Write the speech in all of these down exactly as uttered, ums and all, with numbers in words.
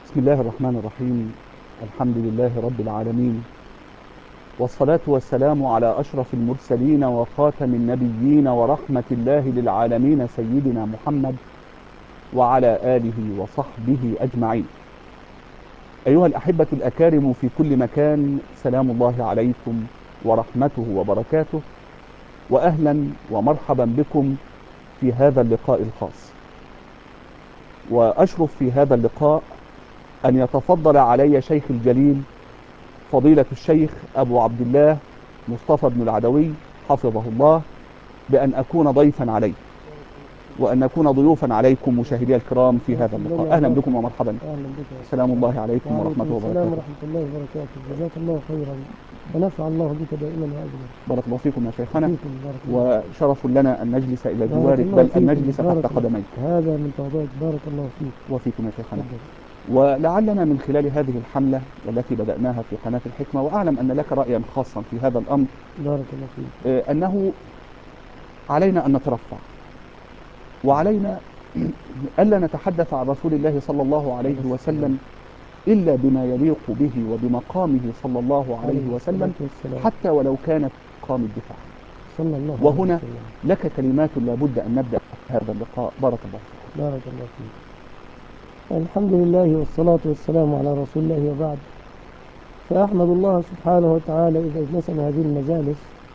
بسم الله الرحمن الرحيم. الحمد لله رب العالمين، والصلاة والسلام على أشرف المرسلين وخاتم النبيين ورحمة الله للعالمين سيدنا محمد وعلى آله وصحبه أجمعين. أيها الأحبة الأكارم في كل مكان، سلام الله عليكم ورحمته وبركاته، وأهلا ومرحبا بكم في هذا اللقاء الخاص. وأشرف في هذا اللقاء أن يتفضل علي شيخ الجليل فضيلة الشيخ أبو عبد الله مصطفى بن العدوي حفظه الله بأن أكون ضيفا عليه، وأن نكون ضيوفا عليكم مشاهدي الكرام في هذا اللقاء. أهلا بكم ومرحبا. سلام الله عليكم ورحمته وبركاته. السلام ورحمة الله وبركاته. جزاك الله خيرا ونفع الله بك دائما وأبدا. بارك الله فيكم يا شيخنا، وشرف لنا أن نجلس إلى جوارك، بل بل أن نجلس تحت قدميك. هذا من تواضعك، بارك الله فيك. وفيكم يا شيخنا. ولعلنا من خلال هذه الحملة والتي بدأناها في قناة الحكمة، وأعلم أن لك رأيا خاصا في هذا الأمر، بارك الله فيك، أنه علينا أن نترفع، وعلينا ألا نتحدث عن رسول الله صلى الله عليه وسلم إلا بما يليق به وبمقامه صلى الله عليه وسلم، حتى ولو كانت مقام الدفاع. صلى الله عليه وهنا وسلم. لك كلمات لابد أن نبدأ هذا اللقاء. بارك الله فيك. بارك الله فيك. الحمد لله والصلاة والسلام على رسول الله، وبعد، فأحمد الله سبحانه وتعالى إذا أجلسنا هذه المجالس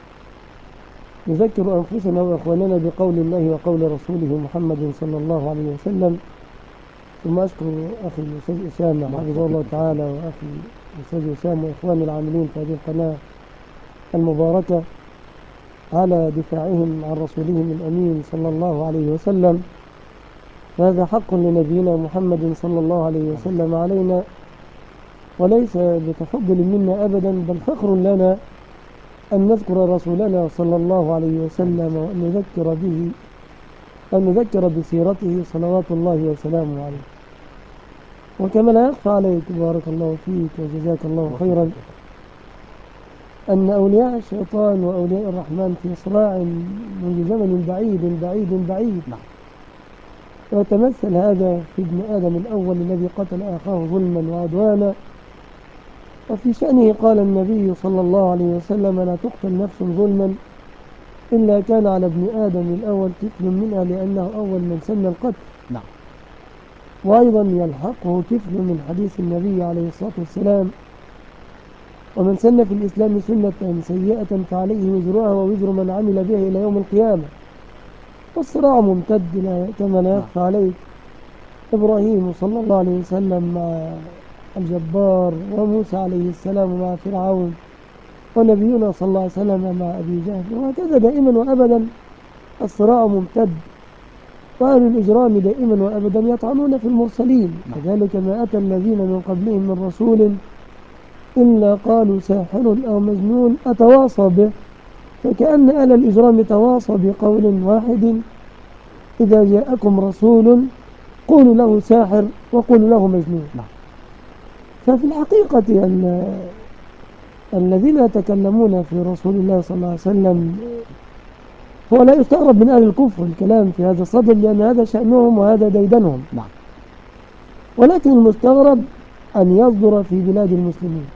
نذكر أنفسنا وإخواننا بقول الله وقول رسوله محمد صلى الله عليه وسلم. ثم أشكر أخي الأستاذ أسامة حفظه الله تعالى، وأخي الأستاذ أسامة وإخواني العاملين في هذه القناة المباركة على دفاعهم عن رسولهم الأمين صلى الله عليه وسلم. فهذا حق لنبينا محمد صلى الله عليه وسلم علينا، وليس بتفضل منا أبدا، بل فخر لنا أن نذكر رسولنا صلى الله عليه وسلم، وأن نذكر به، أن نذكر بسيرته صلوات الله وسلامه عليه. وكما لا يخفى عليك، بارك الله فيك وجزاك الله خيرا، أن أولياء الشيطان وأولياء الرحمن في صراع منذ زمن بعيد بعيد بعيد. ويتمثل هذا في ابن آدم الأول الذي قتل أخاه ظلما وعدوانا. وفي شأنه قال النبي صلى الله عليه وسلم: لا تقتل نفس ظلما إلا كان على ابن آدم الأول كفل منها، لأنه أول من سن القتل. نعم. وأيضا يلحقه كفل من حديث النبي عليه الصلاة والسلام: ومن سن في الإسلام سنة سيئة فعليه وزرها ووزر من عمل به إلى يوم القيامة. والصراع ممتد كما لا يخفى عليك. إبراهيم صلى الله عليه وسلم مع الجبار، وموسى عليه السلام مع فرعون، ونبينا صلى الله عليه وسلم مع أبي جهل، وهكذا دائما وأبدا الصراع ممتد. وأهل الإجرام دائما وأبدا يطعنون في المرسلين، كذلك ما أتى الذين من قبلهم من رسول إلا قالوا ساحر أو مجنون أتواصى به. فكأن أهل الإجرام تواصى بقول واحد: إذا جاءكم رسول قولوا له ساحر وقولوا له مجنون. ففي الحقيقة أن الذين يتكلمون في رسول الله صلى الله عليه وسلم هو لا يستغرب من أهل الكفر الكلام في هذا الصدد، لأن هذا شأنهم وهذا ديدنهم. ولكن المستغرب أن يصدر في بلاد المسلمين،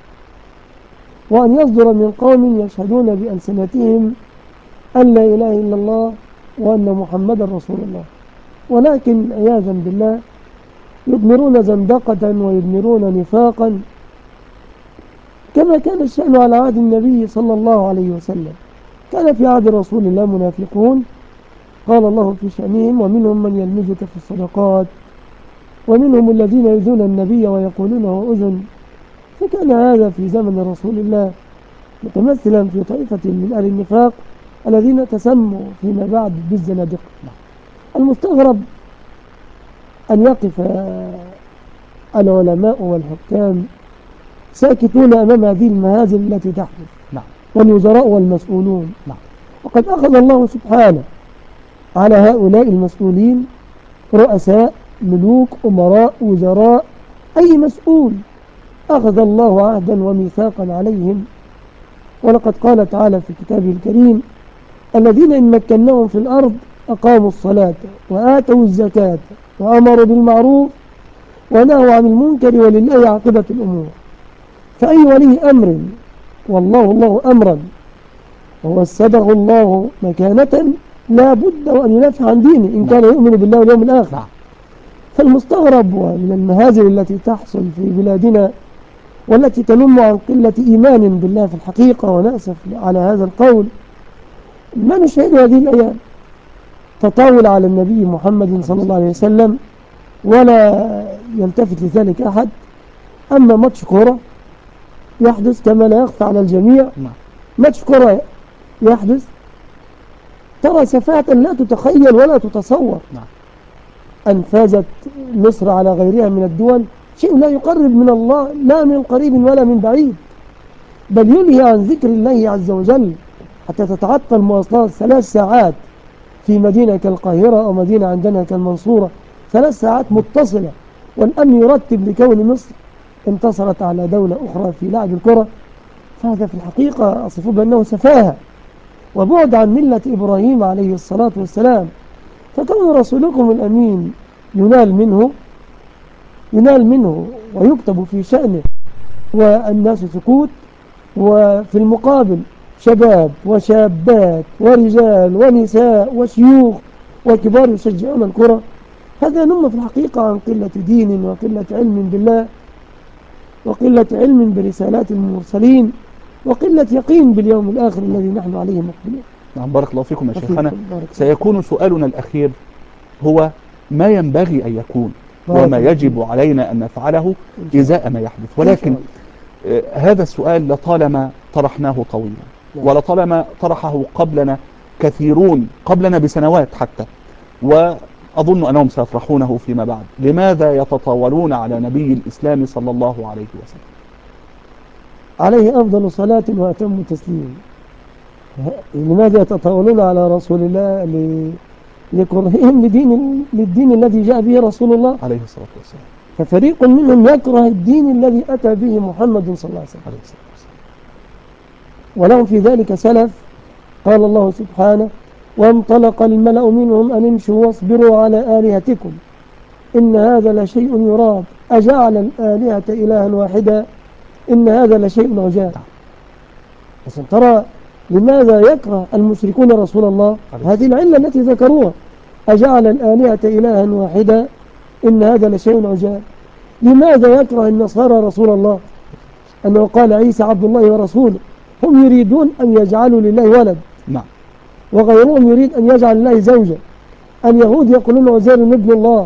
وأن يصدر من قوم يشهدون بألسنتهم أن لا إله إلا الله وأن محمدا رسول الله، ولكن عياذا بالله يضمرون زندقة ويضمرون نفاقا، كما كان الشأن على عهد النبي صلى الله عليه وسلم. كان في عهد رسول الله منافقون قال الله في شأنهم: ومنهم من يلمزك في الصدقات ومنهم الذين يؤذون النبي ويقولون هو أذن. فكان هذا في زمن رسول الله متمثلا في طائفة من أهل النفاق الذين تسموا فيما بعد بالزنادقة. المستغرب أن يقف العلماء والحكام ساكتون أمام هذه المهازل التي تحدث، والوزراء والمسؤولون. وقد أخذ الله سبحانه على هؤلاء المسؤولين، رؤساء، ملوك، أمراء، وزراء، أي مسؤول، أخذ الله عهدا وميثاقا عليهم. ولقد قال تعالى في كتابه الكريم: الذين إن مكناهم في الأرض أقاموا الصلاة وآتوا الزكاة وأمروا بالمعروف ونهوا عن المنكر ولله عاقبة الأمور. فأي ولي أمر والله الله أمرا ووسده الله مكانة لا بد وأن ينافع عن دينه إن كان يؤمن بالله واليوم الآخر. فالمستغرب ومن المهازل التي تحصل في بلادنا والتي تنم عن قلة إيمان بالله في الحقيقة، ونأسف على هذا القول، ما نشاهد هذه الأيام تطاول على النبي محمد صلى الله عليه وسلم ولا يلتفت لذلك أحد. أما ماتش كورة يحدث كما لا يخفى على الجميع، ماتش كورة يحدث ترى سفاهة لا تتخيل ولا تتصور. أن فازت مصر على غيرها من الدول شيء لا يقرب من الله لا من قريب ولا من بعيد، بل ينهي عن ذكر الله عز وجل حتى تتعطل مواصلات ثلاث ساعات في مدينة كالقاهرة أو مدينة عندنا كالمنصورة، ثلاث ساعات متصلة، والأمن يرتب لكون مصر انتصرت على دولة أخرى في لعب الكرة. فهذا في الحقيقة أصفه بأنه سفاهة وبعد عن ملة إبراهيم عليه الصلاة والسلام. فكون رسولكم الأمين ينال منه ينال منه ويكتب في شأنه والناس سكوت، وفي المقابل شباب وشابات ورجال ونساء وشيوخ وكبار يشجعون الكرة، هذا نم في الحقيقة عن قلة دين وقلة علم بالله وقلة علم برسالات المرسلين وقلة يقين باليوم الآخر الذي نحن عليه مقبلين. نعم، بارك الله فيكم يا شيخنا. سيكون سؤالنا الأخير هو ما ينبغي أن يكون وما يجب علينا أن نفعله إزاء ما يحدث، ولكن آه هذا السؤال لطالما طرحناه طويلا ولطالما طرحه قبلنا كثيرون قبلنا بسنوات حتى، وأظن أنهم سيطرحونه فيما بعد. لماذا يتطاولون على نبي الإسلام صلى الله عليه وسلم عليه أفضل صلاة وأتم تسليم؟ لماذا يتطاولون على رسول الله؟ لكرههم لدين للدين الذي جاء به رسول الله عليه الصلاة والسلام. ففريق منهم يكره الدين الذي أتى به محمد صلى الله عليه وسلم، ولهم في ذلك سلف. قال الله سبحانه: وانطلق الملأ منهم أن امشوا واصبروا على آلهتكم إن هذا لشيء يراد أجعل الآلهة إلها واحدا إن هذا لشيء عجاب. بس ترى لماذا يكره المشركون رسول الله؟ هذه العلة التي ذكروها: أجعل الآلهة إلها واحدا إن هذا لشيء عجاب. لماذا يكره النصارى رسول الله؟ أنه قال عيسى عبد الله ورسوله. هم يريدون أن يجعلوا لله ولد، نعم، وغيرهم يريد أن يجعل الله زوجة. اليهود يقولون عزير ابن الله.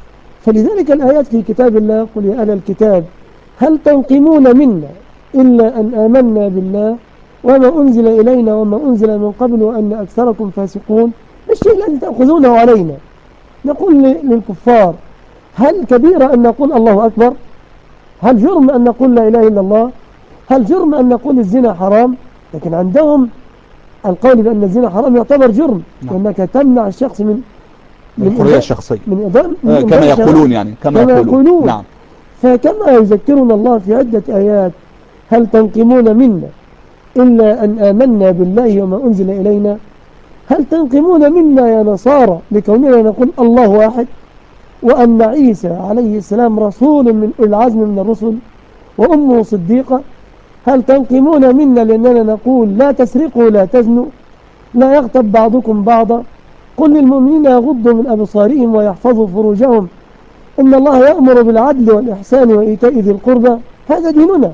فلذلك الآيات في كتاب الله: قل يا أهل الكتاب هل تنقمون منا إلا أن آمنا بالله وما أنزل إلينا وما أنزل من قبل وأن أكثركم فاسقون. الشيء الذي تأخذونه علينا. نقول للكفار: هل كبيرة أن نقول الله أكبر؟ هل جرم أن نقول لا إله إلا الله؟ هل جرم أن نقول الزنا حرام؟ لكن عندهم القول بأن الزنا حرام يعتبر جرم، لأنك تمنع الشخص من من الحرية الشخصية من إضاء آه كما يقولون يعني كما, كما يقولون. يقولون نعم. فكما يذكرنا الله في عدة آيات: هل تنقمون منا إلا أن آمنا بالله وما أنزل إلينا. هل تنقمون منا يا نصارى لكوننا نقول الله واحد وأن عيسى عليه السلام رسول من العزم من الرسل وأمه صديقة؟ هل تنقمون منا لأننا نقول لا تسرقوا لا تزنوا لا يغتب بعضكم بعضا قل للمؤمنين يغضوا من أبصارهم ويحفظوا فروجهم إن الله يأمر بالعدل والإحسان وإيتاء ذي القربى. هذا ديننا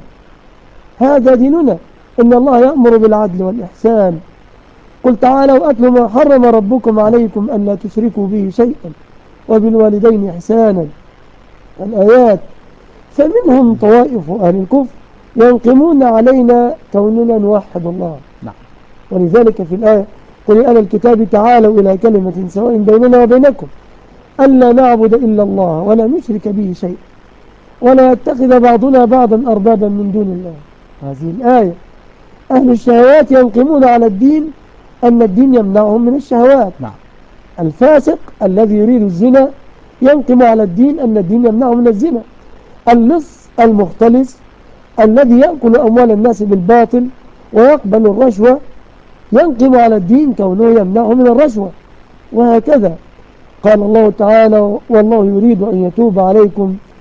هذا ديننا إن الله يأمر بالعدل والإحسان. قل تعالوا أتلوا ما حرم ربكم عليكم ألا تشركوا به شيئا وبالوالدين إحسانا. الآيات. فمنهم طوائف أهل الكفر ينقمون علينا كوننا نوحد الله. نعم. ولذلك في الآية: قل يا أهل الكتاب تعالوا إلى كلمة سواء بيننا وبينكم ألا نعبد إلا الله ولا نشرك به شيئا ولا يتخذ بعضنا بعضا أربابا من دون الله. هذه الآية. أهل الشهوات ينقمون على الدين أن الدين يمنعهم من الشهوات. نعم. الفاسق الذي يريد الزنا ينقم على الدين أن الدين يمنعه من الزنا. اللص المختلس الذي يأكل أموال الناس بالباطل ويقبل الرشوة ينقم على الدين كونه يمنعه من الرشوة. وهكذا قال الله تعالى: والله يريد أن يتوب عليكم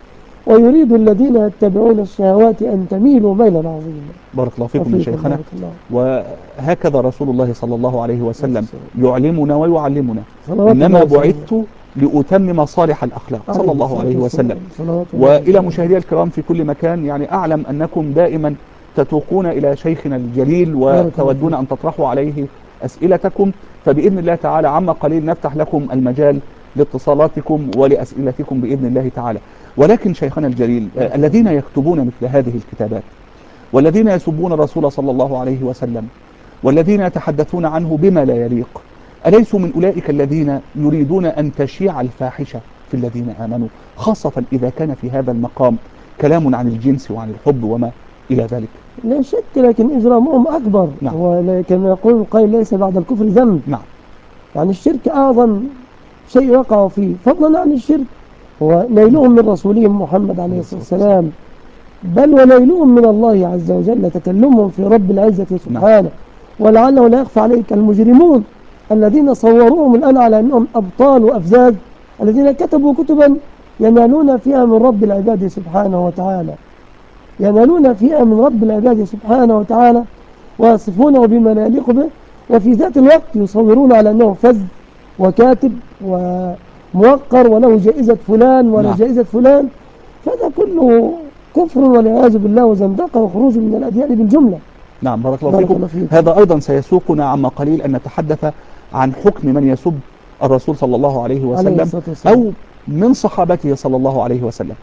ويريد الذين يتبعون الشهوات أن تميلوا ميلا عظيما. بارك الله فيكم يا وفيكم شيخنا. بارك الله. وهكذا رسول الله صلى الله عليه وسلم يعلمنا ويعلمنا، صلوات إنما الله وسلامه. بعثت لأتمم صالح الأخلاق صلى عليه الله الصلاة عليه وسلم. والسلام. صلوات الله وإلى وسلامه. مشاهدي الكرام في كل مكان، يعني أعلم أنكم دائما تتوقون إلى شيخنا الجليل بارك الله وتودون فيك. أن تطرحوا عليه أسئلتكم، فبإذن الله تعالى عما قليل نفتح لكم المجال لاتصالاتكم ولأسئلتكم بإذن الله تعالى. ولكن شيخنا الجليل، آه، الذين يكتبون مثل هذه الكتابات والذين يسبون الرسول صلى الله عليه وسلم والذين يتحدثون عنه بما لا يليق، أليسوا من أولئك الذين يريدون أن تشيع الفاحشة في الذين آمنوا، خاصة إذا كان في هذا المقام كلام عن الجنس وعن الحب وما إلى ذلك؟ لا شك، لكن إجرامهم أكبر. نعم. وكما يقول القائل ليس بعد الكفر ذنب. نعم. يعني الشرك أعظم شيء وقعوا فيه، فضلا عن الشرك هو نيلهم من رسولهم محمد عليه الصلاة والسلام، بل ونيلهم من الله عز وجل، تكلمهم في رب العزة سبحانه. ولعله لا يخفى عليك المجرمون الذين صوروهم الآن على أنهم أبطال وأفزاز، الذين كتبوا كتبا ينالون فيها من رب العباد سبحانه وتعالى، ينالون فيها من رب العباد سبحانه وتعالى، ويصفونه بما لا يليق به، وفي ذات الوقت يصورون على أنه فز وكاتب وموقر وله جائزة فلان ولا نعم. جائزة فلان. فهذا كله كفر والعياذ بالله وزندقة وخروج من الأديان بالجملة. نعم. بارك الله بارك فيكم. الله فيكم. هذا أيضا سيسوقنا عما قليل أن نتحدث عن حكم من يسب الرسول صلى الله عليه عليه وسلم الصلاة والسلام. أو من صحابته صلى الله عليه وسلم.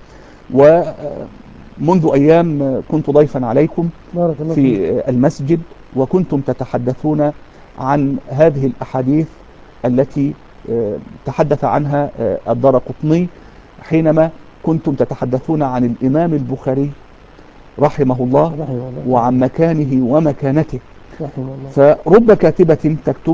ومنذ أيام كنت ضيفا عليكم بارك الله فيك. في المسجد، وكنتم تتحدثون عن هذه الأحاديث التي آه، تحدث عنها آه، الدارقطني، حينما كنتم تتحدثون عن الإمام البخاري رحمه الله رحمه الله وعن مكانه ومكانته. رحمه الله. فرب كاتبة تكتب،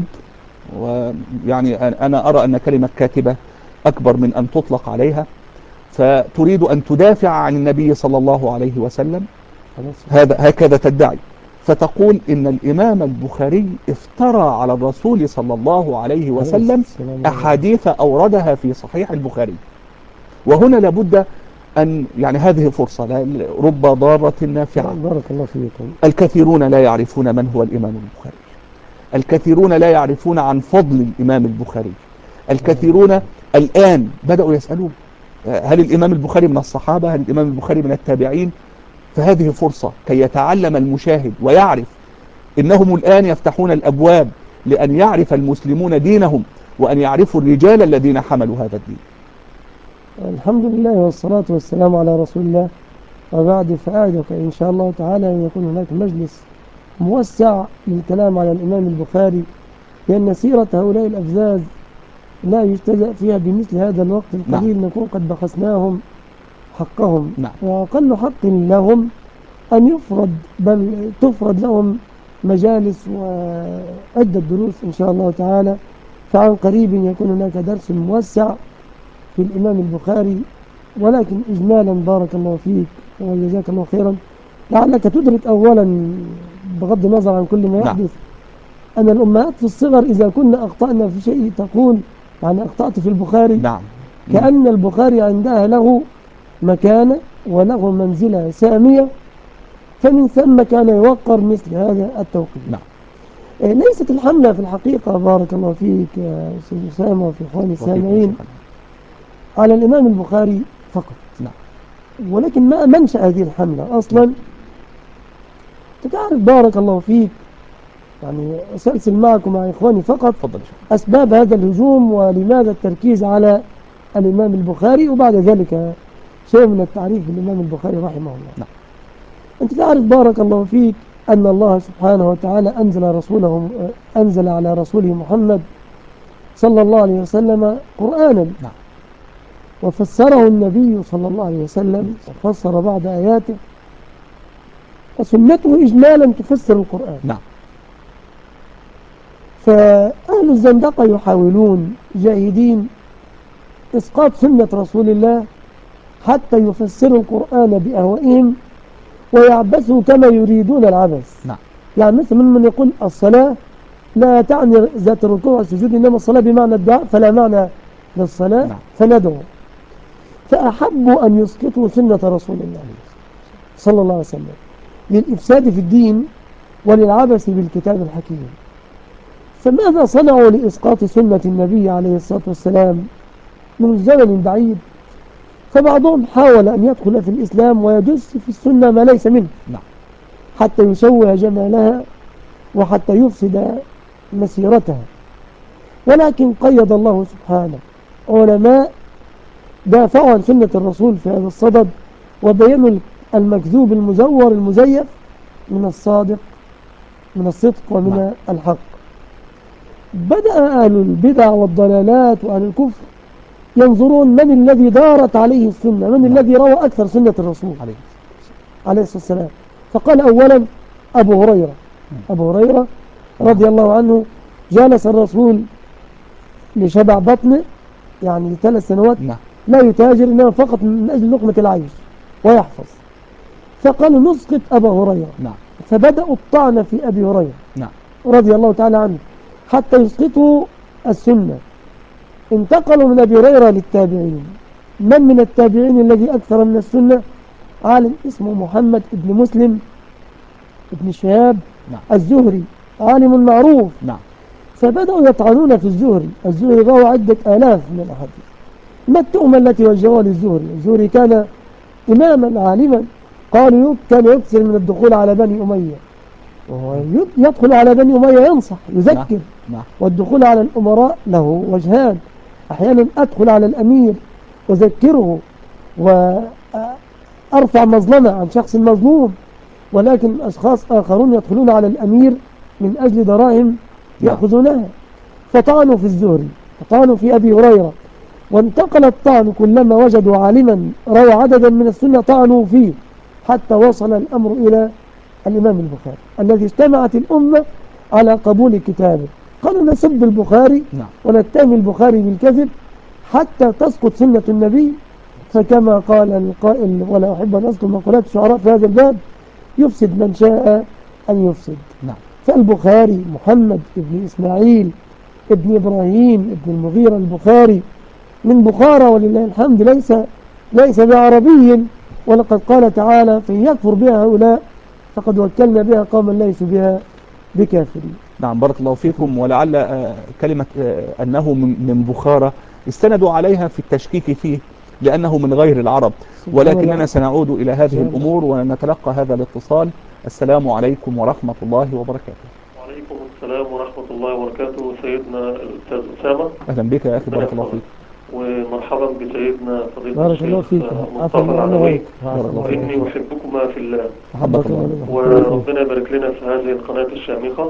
ويعني أنا أرى أن كلمة كاتبة أكبر من أن تطلق عليها، فتريد أن تدافع عن النبي صلى الله عليه وسلم، هذا هكذا تدعي، فتقول إن الإمام البخاري افترى على الرسول صلى الله عليه وسلم أحاديث أوردها في صحيح البخاري. وهنا لابد أن يعني هذه فرصة، رب ضارة نافعة. بارك الله فيكم. الكثيرون لا يعرفون من هو الإمام البخاري، الكثيرون لا يعرفون عن فضل الإمام البخاري، الكثيرون الآن بدأوا يسألون هل الإمام البخاري من الصحابة، هل الإمام البخاري من التابعين؟ فهذه فرصة كي يتعلم المشاهد ويعرف إنهم الآن يفتحون الأبواب لأن يعرف المسلمون دينهم وأن يعرفوا الرجال الذين حملوا هذا الدين. الحمد لله والصلاة والسلام على رسول الله. وبعد فأعدك إن شاء الله تعالى أن يكون هناك مجلس موسع للكلام على الإمام البخاري، لأن سيرة هؤلاء الأفزاز لا يجتزأ فيها بمثل هذا الوقت القليل. نعم. نكون قد بخسناهم حقهم. نعم. وأقل حق لهم أن يفرض، بل تفرض لهم مجالس وعدة دروس إن شاء الله تعالى. فعن قريب يكون هناك درس موسع في الإمام البخاري. ولكن إجمالا بارك الله فيك وجزاك الله خيرا، لعلك تدرك أولا بغض النظر عن كل ما يحدث، نعم. أن الأمهات في الصغر إذا كنا أخطأنا في شيء تقول يعني أخطأت في البخاري، نعم. كأن البخاري عندها له مكانة وله منزلة سامية، فمن ثم كان يوقر مثل هذا التوقيت. نعم. ليست الحملة في الحقيقة بارك الله فيك يا أستاذ أسامة وفي إخواني السامعين على الإمام البخاري فقط. نعم. ولكن ما منشأ هذه الحملة أصلا؟ تعرف بارك الله فيك، يعني أسلسل معكم مع إخواني فقط فضل. أسباب هذا الهجوم ولماذا التركيز على الإمام البخاري، وبعد ذلك شيء من التعريف بالإمام البخاري رحمه الله. نعم. أنت تعرف بارك الله فيك أن الله سبحانه وتعالى أنزل رسوله أنزل على رسوله محمد صلى الله عليه وسلم قرآنا. نعم. وفسره النبي صلى الله عليه وسلم وفسر بعض آياته، وسنته إجمالا تفسر القرآن. نعم. فأهل الزندقة يحاولون جاهدين إسقاط سنة رسول الله حتى يفسروا القرآن بأهوائهم ويعبثوا كما يريدون العبث. نعم. يعني مثل من يقول الصلاة لا تعني ذات الركوع والسجود، إنما الصلاة بمعنى الدعاء، فلا معنى للصلاة. نعم. فندعو. فأحبوا أن يسقطوا سنة رسول الله صلى الله عليه وسلم للإفساد في الدين وللعبث بالكتاب الحكيم. فماذا صنعوا لإسقاط سنة النبي عليه الصلاة والسلام من زمن بعيد؟ فبعضهم حاول أن يدخل في الإسلام ويدس في السنة ما ليس منه حتى يشوه جمالها وحتى يفسد مسيرتها، ولكن قيد الله سبحانه علماء دافعوا عن سنة الرسول في هذا الصدد وبينوا المكذوب المزور المزيف من الصادق من الصدق ومن نعم. الحق. بدأ أهل البدع والضلالات وأهل الكفر ينظرون من الذي دارت عليه السنة، من نعم. الذي روى أكثر سنة الرسول عليه, عليه الصلاة والسلام. فقال أولا أبو هريرة. أبو هريرة رضي الله عنه جالس الرسول لشبع بطنه يعني ثلاث سنوات نعم. لا يتاجر إنما فقط من أجل لقمة العيش ويحفظ. فقالوا نسقط أبا هريرة نعم. فبدأوا الطعن في أبي هريرة نعم. رضي الله تعالى عنه حتى يسقطوا السنة. انتقلوا من أبي هريرة للتابعين. من من التابعين الذي أكثر من السنة؟ عالم اسمه محمد ابن مسلم ابن شهاب نعم. الزهري عالم معروف نعم. فبدأوا يطعنون في الزهري. الزهري روى عدة آلاف من الأحاديث. ما التهمة التي وجهوها للزهري؟ الزهري كان إماما عالما، قالوا كان يكثر من الدخول على بني أمية، وهو يدخل على بني أمية ينصح يذكر نعم. والدخول على الأمراء له وجهان، أحيانا أدخل على الأمير أذكره وأرفع مظلمة عن شخص مظلوم، ولكن أشخاص آخرون يدخلون على الأمير من أجل دراهم يأخذونها. فطعنوا في الزهري، فطعنوا في أبي هريرة، وانتقل الطعن كلما وجدوا عالما روى عددا من السنة طعنوا فيه، حتى وصل الأمر إلى الإمام البخاري الذي اجتمعت الأمة على قبول كتابه. قالوا نسب البخاري ونتهم البخاري بالكذب حتى تسقط سنة النبي. فكما قال القائل ولا أحب أن أذكر مقولات الشعراء في هذا الباب: يفسد من شاء أن يفسد. نعم. فالبخاري محمد ابن إسماعيل ابن إبراهيم ابن المغيرة البخاري من بخارى ولله الحمد، ليس ليس بعربي، ولقد قال تعالى: فإن يكفر بها هؤلاء فقد وكلنا بها قوما ليسوا بها بكافرين. نعم بارك الله فيكم. ولعل آه كلمة آه أنه من بخارى استندوا عليها في التشكيك فيه لأنه من غير العرب، ولكننا سنعود إلى هذه الأمور ونتلقى هذا الاتصال. السلام عليكم ورحمة الله وبركاته. وعليكم السلام ورحمة الله وبركاته. سيدنا الأستاذ أسامة، أهلا بك يا أخي، بارك الله فيك. ومرحبا بسيدنا فضيلة بارك الله فيك مصطفى العلوي، وإني أحبكما في الله. أحبك الله. وربنا يبارك لنا في هذه القناة الشامخة.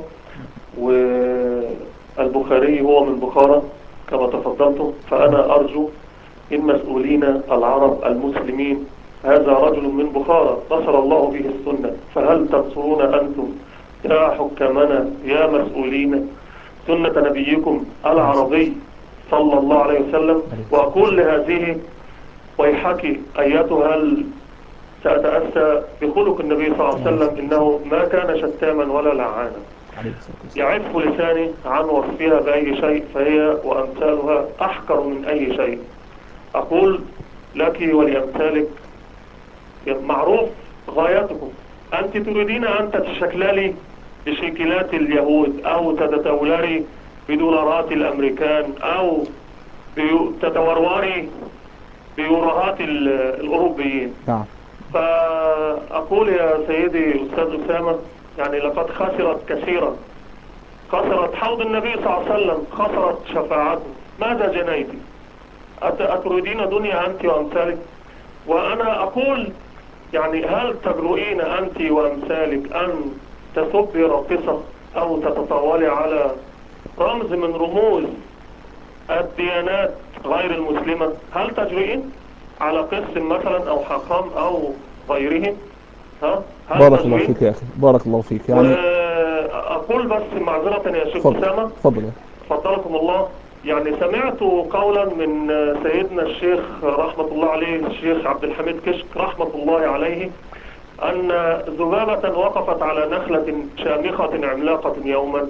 والبخاري هو من بخارى كما تفضلتم، فأنا أرجو إن مسؤولين العرب المسلمين هذا رجل من بخارى نصر الله به السنة، فهل تنصرون أنتم يا حكامنا يا مسؤولين سنة نبيكم العربي صلى الله عليه وسلم؟ وأقول لهذه: ويحكي أيتها ال... سأتأسى بخلق النبي صلى الله عليه وسلم، إنه ما كان شتاما ولا لعانا، يعف لساني عن وصفها بأي شيء، فهي وأمثالها أحقر من أي شيء. أقول لك ولأمثالك: معروف غايتكم، أنت تريدين أن تتشكللي بشكلات اليهود، أو تتولري بدولارات الأمريكان، أو تتوروري بيوروهات الأوروبيين. نعم. فأقول يا سيدي أستاذ أسامة، يعني لقد خسرت كثيرا، خسرت حوض النبي صلى الله عليه وسلم، خسرت شفاعته. ماذا جنيت؟ أتريدين دنيا أنت وأمثالك؟ وأنا أقول يعني هل تجرؤين أنت وأمثالك أن تسبي راقصة أو تتطاولي على رمز من رموز الديانات غير المسلمة؟ هل تجرؤين على قس مثلا أو حاخام أو غيرهم؟ ها؟ بارك الله فيك يا أخي، بارك الله فيك. يعني أقول بس معذرة يا شيخ أسامة، تفضل فضلكم الله، يعني سمعت قولا من سيدنا الشيخ رحمة الله عليه الشيخ عبد الحميد كشك رحمة الله عليه، أن ذبابة وقفت على نخلة شامخة عملاقة يوما،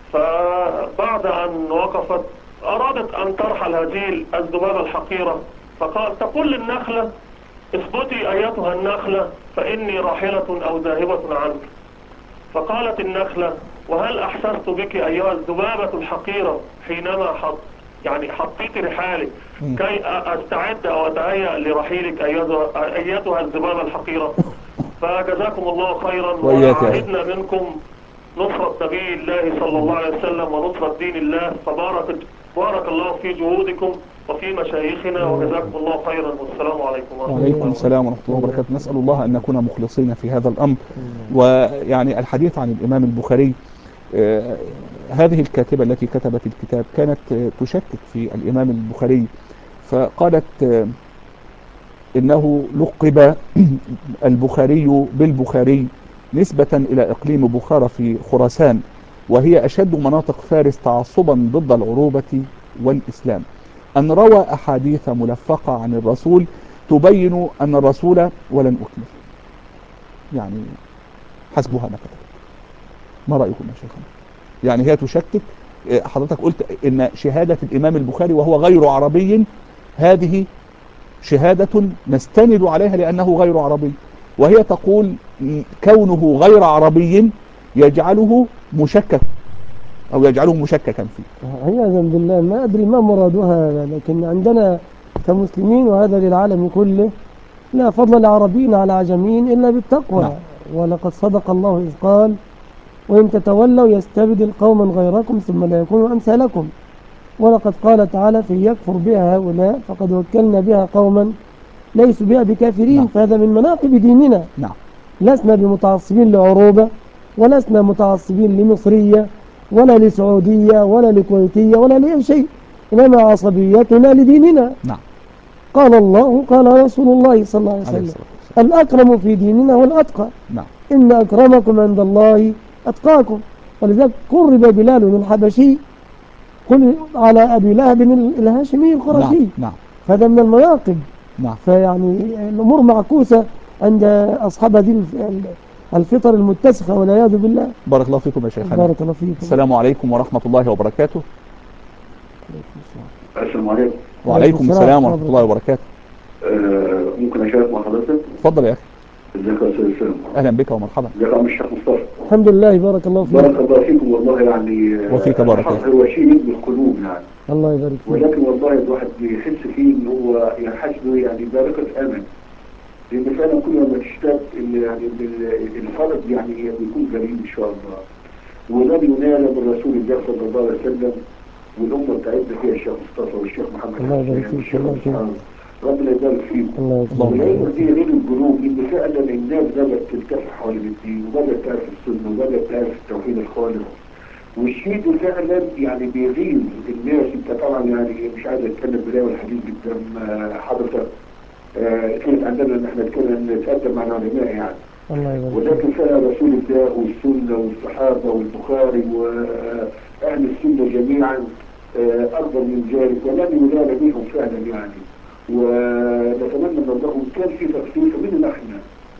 فبعد أن وقفت أرادت أن ترحل هذه الذبابة الحقيرة فقال تقول للنخلة اثبتي أيتها النخلة فإني راحلة أو ذاهبة عنك. فقالت النخلة وهل أحسست بك أيها الذبابة الحقيرة حينما حط يعني حطيت رحالك كي أستعد أو أتهيأ لرحيلك أيتها أيتها الذبابة الحقيرة. فجزاكم الله خيرا، وعهدنا منكم نصرة نبي الله صلى الله عليه وسلم ونصرة دين الله، فبارك بارك الله في جهودكم وفي مشايخنا، وجزاكم الله خيرا، والسلام عليكم ورحمة الله وعليكم السلام ورحمة الله وبركاته. نسأل الله أن نكون مخلصين في هذا الأمر. ويعني الحديث عن الإمام البخاري، آه هذه الكاتبة التي كتبت الكتاب كانت آه تشكك في الإمام البخاري، فقالت آه إنه لقب البخاري بالبخاري نسبة إلى إقليم بخارى في خراسان، وهي أشد مناطق فارس تعصبا ضد العروبة والإسلام، أن روى أحاديث ملفقة عن الرسول تبين أن الرسول، ولن أكمل يعني حسبها ما كتبت. ما رأيكم يا شيخنا؟ يعني هي تشكك. حضرتك قلت إن شهادة الإمام البخاري وهو غير عربي هذه شهادة نستند عليها لأنه غير عربي، وهي تقول كونه غير عربي يجعله مشكك أو يجعله مشككا فيه. عياذا بالله، ما أدري ما مرادها، لكن عندنا كمسلمين وهذا للعالم كله لا فضل لعربيين على عجمين إلا بالتقوى. نعم. ولقد صدق الله إذ قال وإن تتولوا يستبدل قوما غيركم ثم لا يكونوا أمثالكم. ولقد قال تعالى في يكفر بها هؤلاء فقد وكلنا بها قوما ليسوا بها بكافرين. نعم. فهذا من مناقب ديننا. نعم. لسنا بمتعصبين لعروبة، ولسنا متعصبين لمصرية ولا لسعودية ولا لكويتية ولا لأي شيء، إنما عصبيتنا لديننا. نعم. قال الله قال رسول الله صلى الله عليه وسلم الأكرم في ديننا والأتقى. نعم. إن أكرمكم عند الله أتقاكم. ولذلك قرب بلال الحبشي قل على أبي لهب الهاشمي القرشي. نعم. نعم. هذا من المناقب. نعم. فيعني الأمور معكوسة عند أصحاب هذه الفطر المتسخة والعياذ بالله. بارك الله فيكم يا شيخنا. بارك الله فيكم. السلام عليكم ورحمة الله وبركاته. السلام عليكم. وعليكم السلام ورحمة الله وبركاته. آه ممكن أشارك مع حضرتك؟ اتفضل يا أخي. ازيك يا أستاذ سلام؟ أهلا بك ومرحبا. ازيك يا عم الشيخ مصطفى؟ الحمد لله بارك الله فيك. بارك الله فيكم والله يعني. وفيك بارك الله. هو شيء يبني القلوب يعني. الله يبارك فيك. ولكن والله الواحد بيحس فيه إن هو يعني حسبه يعني بارقة أمل. لأن فعلا كل ما تشتاق إن يعني الفرج يعني بيكون قريب إن شاء الله. ولم ينال بالرسول الله صلى الله عليه وسلم والأمة بتاعتنا فيها الشيخ مصطفى والشيخ محمد. الله يبارك فيك. الله يبارك فيك. ربنا يبارك فيكم. الله يبارك فيك. والعلم دي غير القلوب، ان فعلا الناس بدات تلتف حول الدين وبدات تعرف السنه وبدات تعرف التوحيد الخالص. والشيء ده فعلا يعني بيغيظ الناس. انت طبعا يعني مش عايز اتكلم بلاوي الحديث قدام حضرتك. آه كانت عندنا ان احنا نتقدم مع العلماء يعني. الله يبارك. ولكن فعلا رسول الله والسنه والصحابه والبخاري واهل السنه جميعا آه افضل من ذلك ولم ينال بهم فعلا يعني. ونتمنى ان الله كان في تخفيف مننا احنا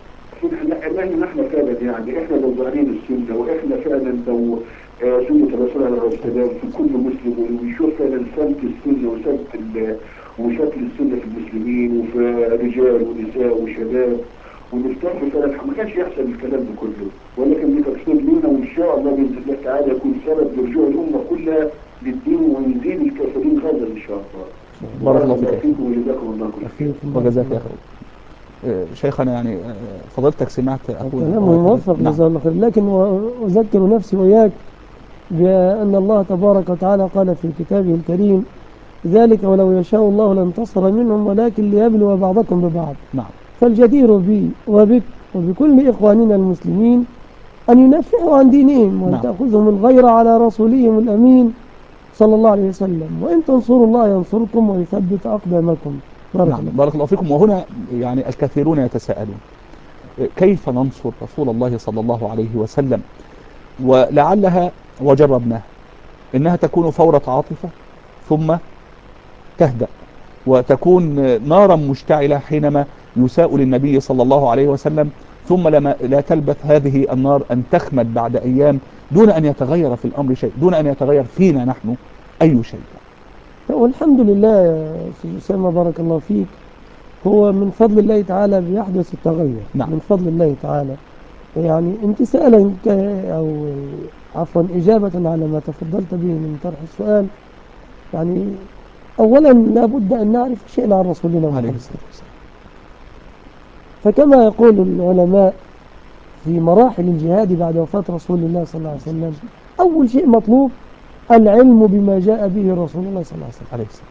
احنا احنا فعلا يعني احنا لو ظاهرين السنه واحنا فعلا لو آه سنه الرسول عليه الصلاه والسلام في كل مسلم ويشوف فعلا سمت السنه وسمت وشكل السنه في المسلمين وفي رجال ونساء وشباب ونفتح فعلا ما كانش يحصل الكلام ده كله. ولكن بتكسير لنا وان شاء الله باذن الله تعالى يكون سبب لرجوع الامه كلها للدين ويزيد الكافرين غدا ان شاء الله. بارك الله فيك وجزاكم الله كل خير. وجزاك يا اخي. شيخنا يعني فضلتك سمعت اخونا كلام موفق جزاه الله خير. لكن اذكر نفسي واياك بان الله تبارك وتعالى قال في كتابه الكريم ذلك ولو يشاء الله لانتصر منهم ولكن ليبلو بعضكم ببعض. نعم. فالجدير بي وبك وبكل اخواننا المسلمين ان ينفعوا عن دينهم وان نعم. تاخذهم الغيره على رسولهم الامين صلى الله عليه وسلم وإن تنصروا الله ينصركم ويثبت أقدامكم. بارك, نعم. بارك الله فيكم. وهنا يعني الكثيرون يتساءلون كيف ننصر رسول الله صلى الله عليه وسلم، ولعلها وجربناها إنها تكون فورة عاطفة ثم تهدأ وتكون نارا مشتعلة حينما يساء للنبي صلى الله عليه وسلم، ثم لما لا تلبث هذه النار أن تخمد بعد أيام دون أن يتغير في الأمر شيء، دون أن يتغير فينا نحن أي شيء. والحمد لله يا أستاذ أسامة بارك الله فيك. هو من فضل الله تعالى بيحدث التغير. نعم. من فضل الله تعالى. يعني امتثالا أو عفوا إجابة على ما تفضلت به من طرح السؤال، يعني أولا لابد أن نعرف شيئا عن رسولنا محمد. فكما يقول العلماء في مراحل الجهاد بعد وفاة رسول الله صلى الله عليه وسلم، أول شيء مطلوب العلم بما جاء به رسول الله صلى الله عليه وسلم.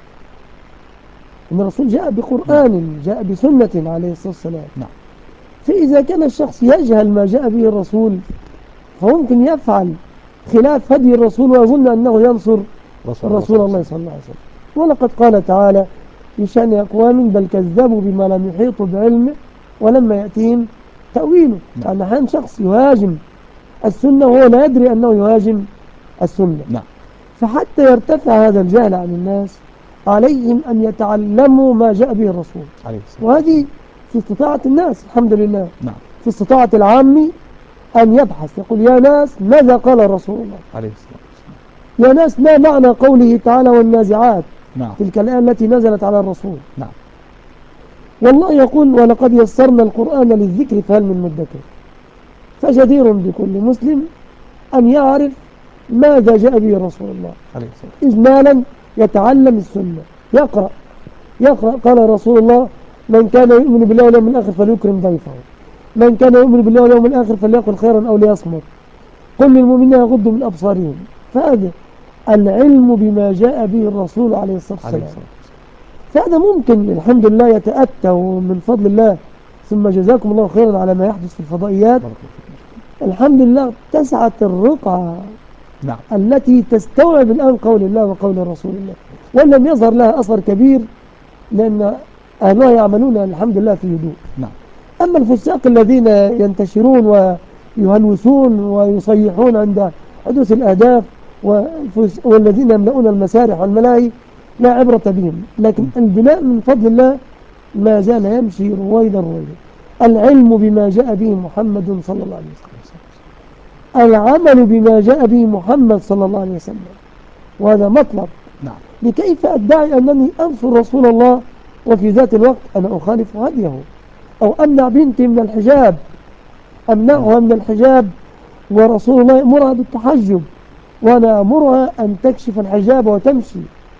إن الرسول جاء بقرآن، جاء بسنة عليه الصلاة والسلام. نعم. فإذا كان الشخص يجهل ما جاء به الرسول فممكن يفعل خلاف هدي الرسول ويظن أنه ينصر رسول, رسول الله صلى الله عليه وسلم. ولقد قال تعالى في شأن أقوام بل كذبوا بما لم يحيطوا بعلمه ولما يأتيهم تأويله. يعني أحيانا شخص يهاجم السنة وهو لا يدري أنه يهاجم السنة. نعم. فحتى يرتفع هذا الجهل عن الناس عليهم أن يتعلموا ما جاء به الرسول، وهذه في استطاعة الناس الحمد لله. نعم. في استطاعة العامي أن يبحث يقول يا ناس ماذا قال رسول الله عليه الصلاة والسلام، يا ناس ما معنى قوله تعالى والنازعات. نعم. تلك الآية التي نزلت على الرسول. نعم. والله يقول ولقد يسرنا القرآن للذكر فهل من مدكر. فجدير بكل مسلم أن يعرف ماذا جاء به رسول الله عليه الصلاة. إجمالا يتعلم السنة، يقرأ يقرأ قال رسول الله من كان يؤمن بالله واليوم الآخر فليكرم ضيفه، من كان يؤمن بالله واليوم الآخر فليقل خيرا أو ليصمت، قل للمؤمنين يغضوا من أبصارهم. فهذا العلم بما جاء به الرسول عليه الصلاة والسلام. فهذا ممكن الحمد لله يتأتى من فضل الله. ثم جزاكم الله خيرا على ما يحدث في الفضائيات. الحمد لله تسعة الرقعة نعم. التي تستوعب الآن قول الله وقول رسول الله، ولم يظهر لها أثر كبير لأن أهلها يعملون الحمد لله في هدوء. نعم. أما الفساق الذين ينتشرون ويهلوسون ويصيحون عند حدوث الأهداف والذين يملؤون المسارح والملاهي لا عبرة بهم. لكن البناء من فضل الله ما زال يمشي رويدا رويدا. العلم بما جاء به محمد صلى الله عليه وسلم، العمل بما جاء به محمد صلى الله عليه وسلم، وهذا مطلب. نعم. لكيف أدعي أنني أنصر رسول الله وفي ذات الوقت أنا أخالف هديه، أو أمنع بنتي من الحجاب، أمنعها من الحجاب ورسول الله يأمرها بالتحجب وأنا أمرها أن تكشف الحجاب وتمشي.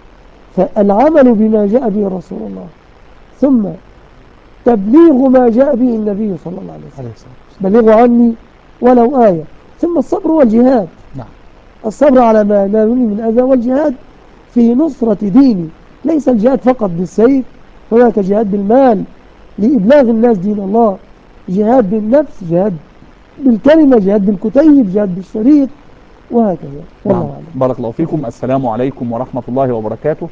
فالعمل بما جاء به رسول الله، ثم تبليغ ما جاء به النبي صلى الله عليه وسلم، بلغوا عني ولو آية. ثم الصبر والجهاد. نعم. الصبر على ما نالني من أذى، والجهاد في نصرة ديني. ليس الجهاد فقط بالسيف، هناك جهاد بالمال لإبلاغ الناس دين الله، جهاد بالنفس، جهاد بالكلمة، جهاد بالكتيب، جهاد بالشريط، وهكذا. نعم. بارك الله فيكم. السلام عليكم ورحمة الله وبركاته.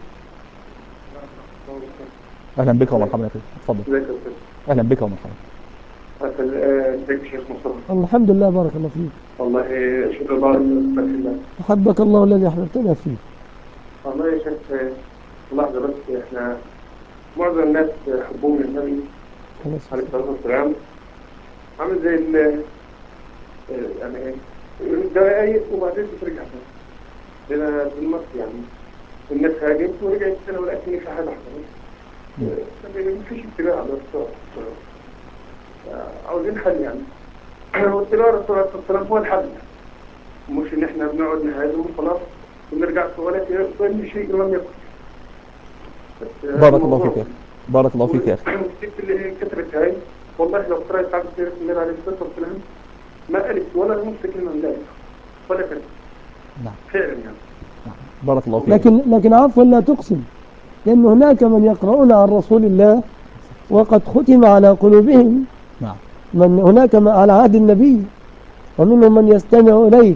أهلا بك ومرحبا فيك. تفضل. أهلا بك ومرحبا. ازيك يا شيخ مصطفى؟ الحمد لله بارك الله فيك. والله شكرا بارك الله. أحبك الله الذي أحببتنا فيه. والله يا شيخ لحظة بس، احنا معظم الناس حبهم للنبي عليه الصلاة والسلام عامل زي ال يعني دقايق وبعدين ترجع لنا بالمصر. يعني الناس هاجمت ورجعت سنة ولكن في حاجة حصلت، مفيش اتباع على الرسول. عاوزين حل يعني، واتباع الرسول عليه الصلاة والسلام هو الحل، مش ان احنا بنقعد نهاجم وخلاص ونرجع في ولا كل شيء لم يكن. بارك الله فيك يا أخي. بارك الله فيك يا أخي. الست اللي كتبت هاي والله لو قرأت عبد سيرة النبي عليه الصلاة والسلام ما قالت ولا نص كلمة من ذلك ولا كلمة. نعم. فعلا يعني. نعم. بارك الله فيك. لكن لكن عفوا لا تقسم، لأن هناك من يقرؤون عن رسول الله وقد ختم على قلوبهم. نعم. من هناك على عهد النبي، ومنهم من يستمع إليك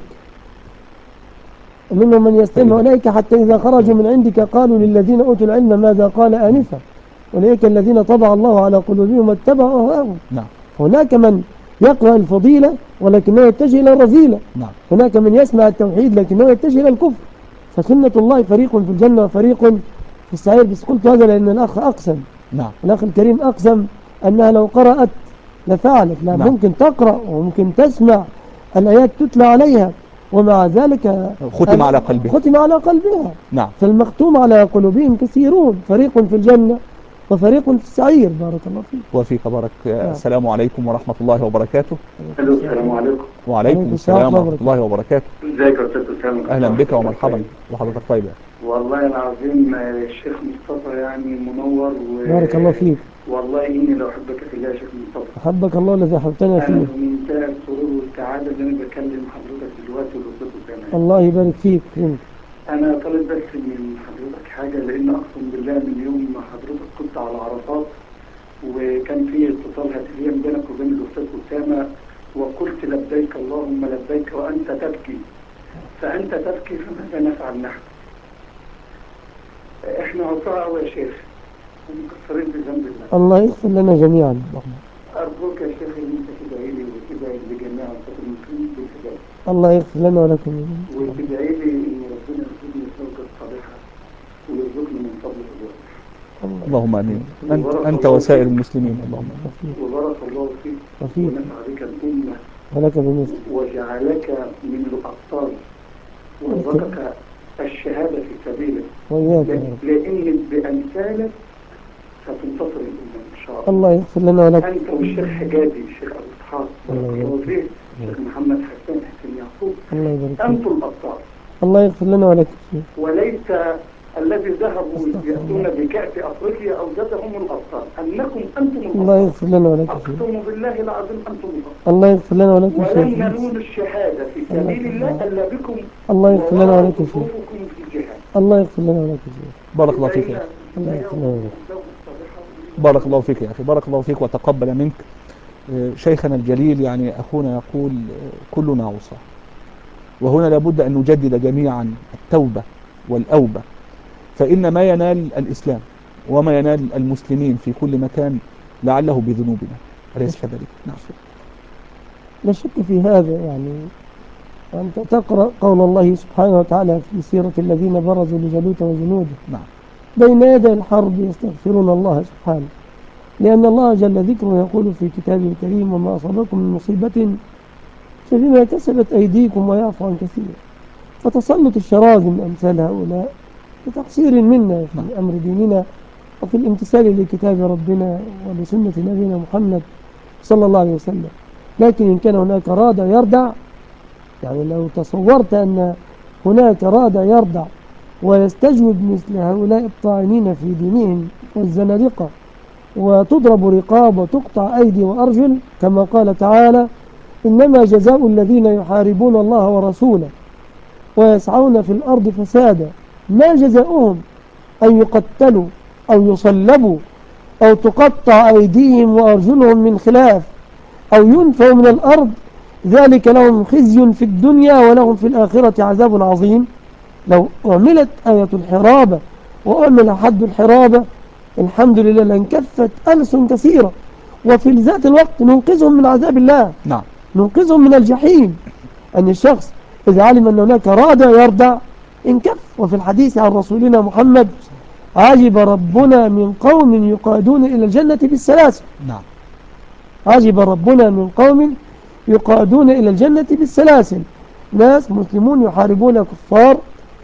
ومنهم من يستمع إليك حتى إذا خرجوا من عندك قالوا للذين أوتوا العلم ماذا قال آنفا أولئك الذين طبع الله على قلوبهم واتبعوا أهواءهم. نعم. هناك من يقرأ الفضيلة ولكنه يتجه إلى الرذيلة. نعم. هناك من يسمع التوحيد لكنه يتجه إلى الكفر. فسنة الله فريق في الجنة وفريق في السعير. بس قلت هذا لأن الأخ أقسم. نعم. الأخ الكريم أقسم أنها لو قرأت لفعلت. لا. نعم. ممكن تقرأ وممكن تسمع الآيات تتلى عليها ومع ذلك ختم على قلبها. ختم على قلبها. نعم. فالمختوم على قلوبهم كثيرون، فريق في الجنة وفريق في السعير. بارك الله فيك. وفيك بارك. نعم. السلام عليكم ورحمة الله وبركاته. السلام عليكم. وعليكم السلام ورحمة الله وبركاته. ازيك يا استاذ اسامه؟ أهلا بك ومرحبا وحضرتك طيب. والله العظيم الشيخ مصطفى يعني منور و... بارك الله فيك. والله إني لو أحبك في الله يا شيخ مصطفى. أحبك الله الذي أحببتنا فيه. أنا في منتهى السرور والسعادة إن أنا بكلم حضرتك دلوقتي والأستاذ أسامة. الله يبارك فيك. أنا طالب بس من حضرتك حاجة، لأن أقسم بالله من يوم ما حضرتك كنت على عرفات وكان في اتصال هاتفيا بينك وبين الأستاذ أسامة، وقلت لبيك اللهم لبيك وأنت تبكي، فأنت تبكي فماذا نفعل نحن؟ إحنا عطاء أوي يا شيخ ومكسرين بذنب الله. الله يغفر لنا جميعا. أرجوك يا شيخ إن أنت تدعي لي وتدعي لجميع الخطر المسلمين بالهداية. الله يغفر لنا ولكم. وتدعي لي إن ربنا يرزقني زوجة صالحة ويرزقني من فضل الله. اللهم امين. انت انت وسائر المسلمين. اللهم وبارك الله فيك ونفع بك الامه ولك بمثل وجعلك من الابطال ورزقك الشهاده في سبيله، لان بامثالك ستنتصر الامه ان شاء الله. الله يغفر لنا ولك. انت والشيخ حجازي الشيخ ابو اسحاق بارك الله فيك، الشيخ محمد حسان حسين يعقوب، الله يبارك فيك. انتم الابطال. الله يغفر لنا ولك. وليس الذي ذهبوا يأتون بكأس أفريقيا أو زادهم الأبطال، أنكم أنتم الأبطال. الله يغفر لنا ولك. أقسم بالله العظيم أنتم الأبطال. الله يغفر لنا ولك. ولن ننول الشهادة في سبيل الله إلا بكم. الله يغفر لنا ولك. في الجهاد. الله يغفر لنا ولك. بارك الله فيك يا أخي. الله يغفر لنا ولك. بارك الله فيك يا أخي. بارك الله فيك وتقبل منك. شيخنا الجليل يعني أخونا يقول كلنا عصاة، وهنا لابد أن نجدد جميعا التوبة والأوبة، فإن ما ينال الإسلام وما ينال المسلمين في كل مكان لعله بذنوبنا، أليس كذلك؟ نعم. لا شك في هذا. يعني أنت تقرأ قول الله سبحانه وتعالى في سيرة الذين برزوا لجالوت وجنوده. نعم. بين يدي الحرب يستغفرون الله سبحانه، لأن الله جل ذكره يقول في كتابه الكريم وما أصابكم من مصيبة فبما كسبت أيديكم ويعفو عن كثير. فتسلط الشرازم أمثال هؤلاء بتقصير منا في أمر ديننا وفي الامتثال لكتاب ربنا ولسنة نبينا محمد صلى الله عليه وسلم. لكن إن كان هناك رادع يردع، يعني لو تصورت أن هناك رادع يردع ويستجوب مثل هؤلاء الطاعنين في دينهم والزنادقة وتضرب رقاب وتقطع أيدي وأرجل، كما قال تعالى إنما جزاء الذين يحاربون الله ورسوله ويسعون في الأرض فسادا ما جزاؤهم أن يقتلوا أو يصلبوا أو تقطع أيديهم وأرجلهم من خلاف أو ينفوا من الأرض ذلك لهم خزي في الدنيا ولهم في الآخرة عذاب عظيم. لو أعملت آية الحرابة وأعمل حد الحرابة الحمد لله لانكفت ألسن كثيرة، وفي ذات الوقت ننقذهم من عذاب الله. نعم. ننقذهم من الجحيم. أن الشخص إذا علم أن هناك رادع يردع انكف. وفي الحديث عن رسولنا محمد عجب ربنا من قوم يقادون إلى الجنة بالسلاسل. نعم. عجب ربنا من قوم يقادون إلى الجنة بالسلاسل، ناس مسلمون يحاربون كفار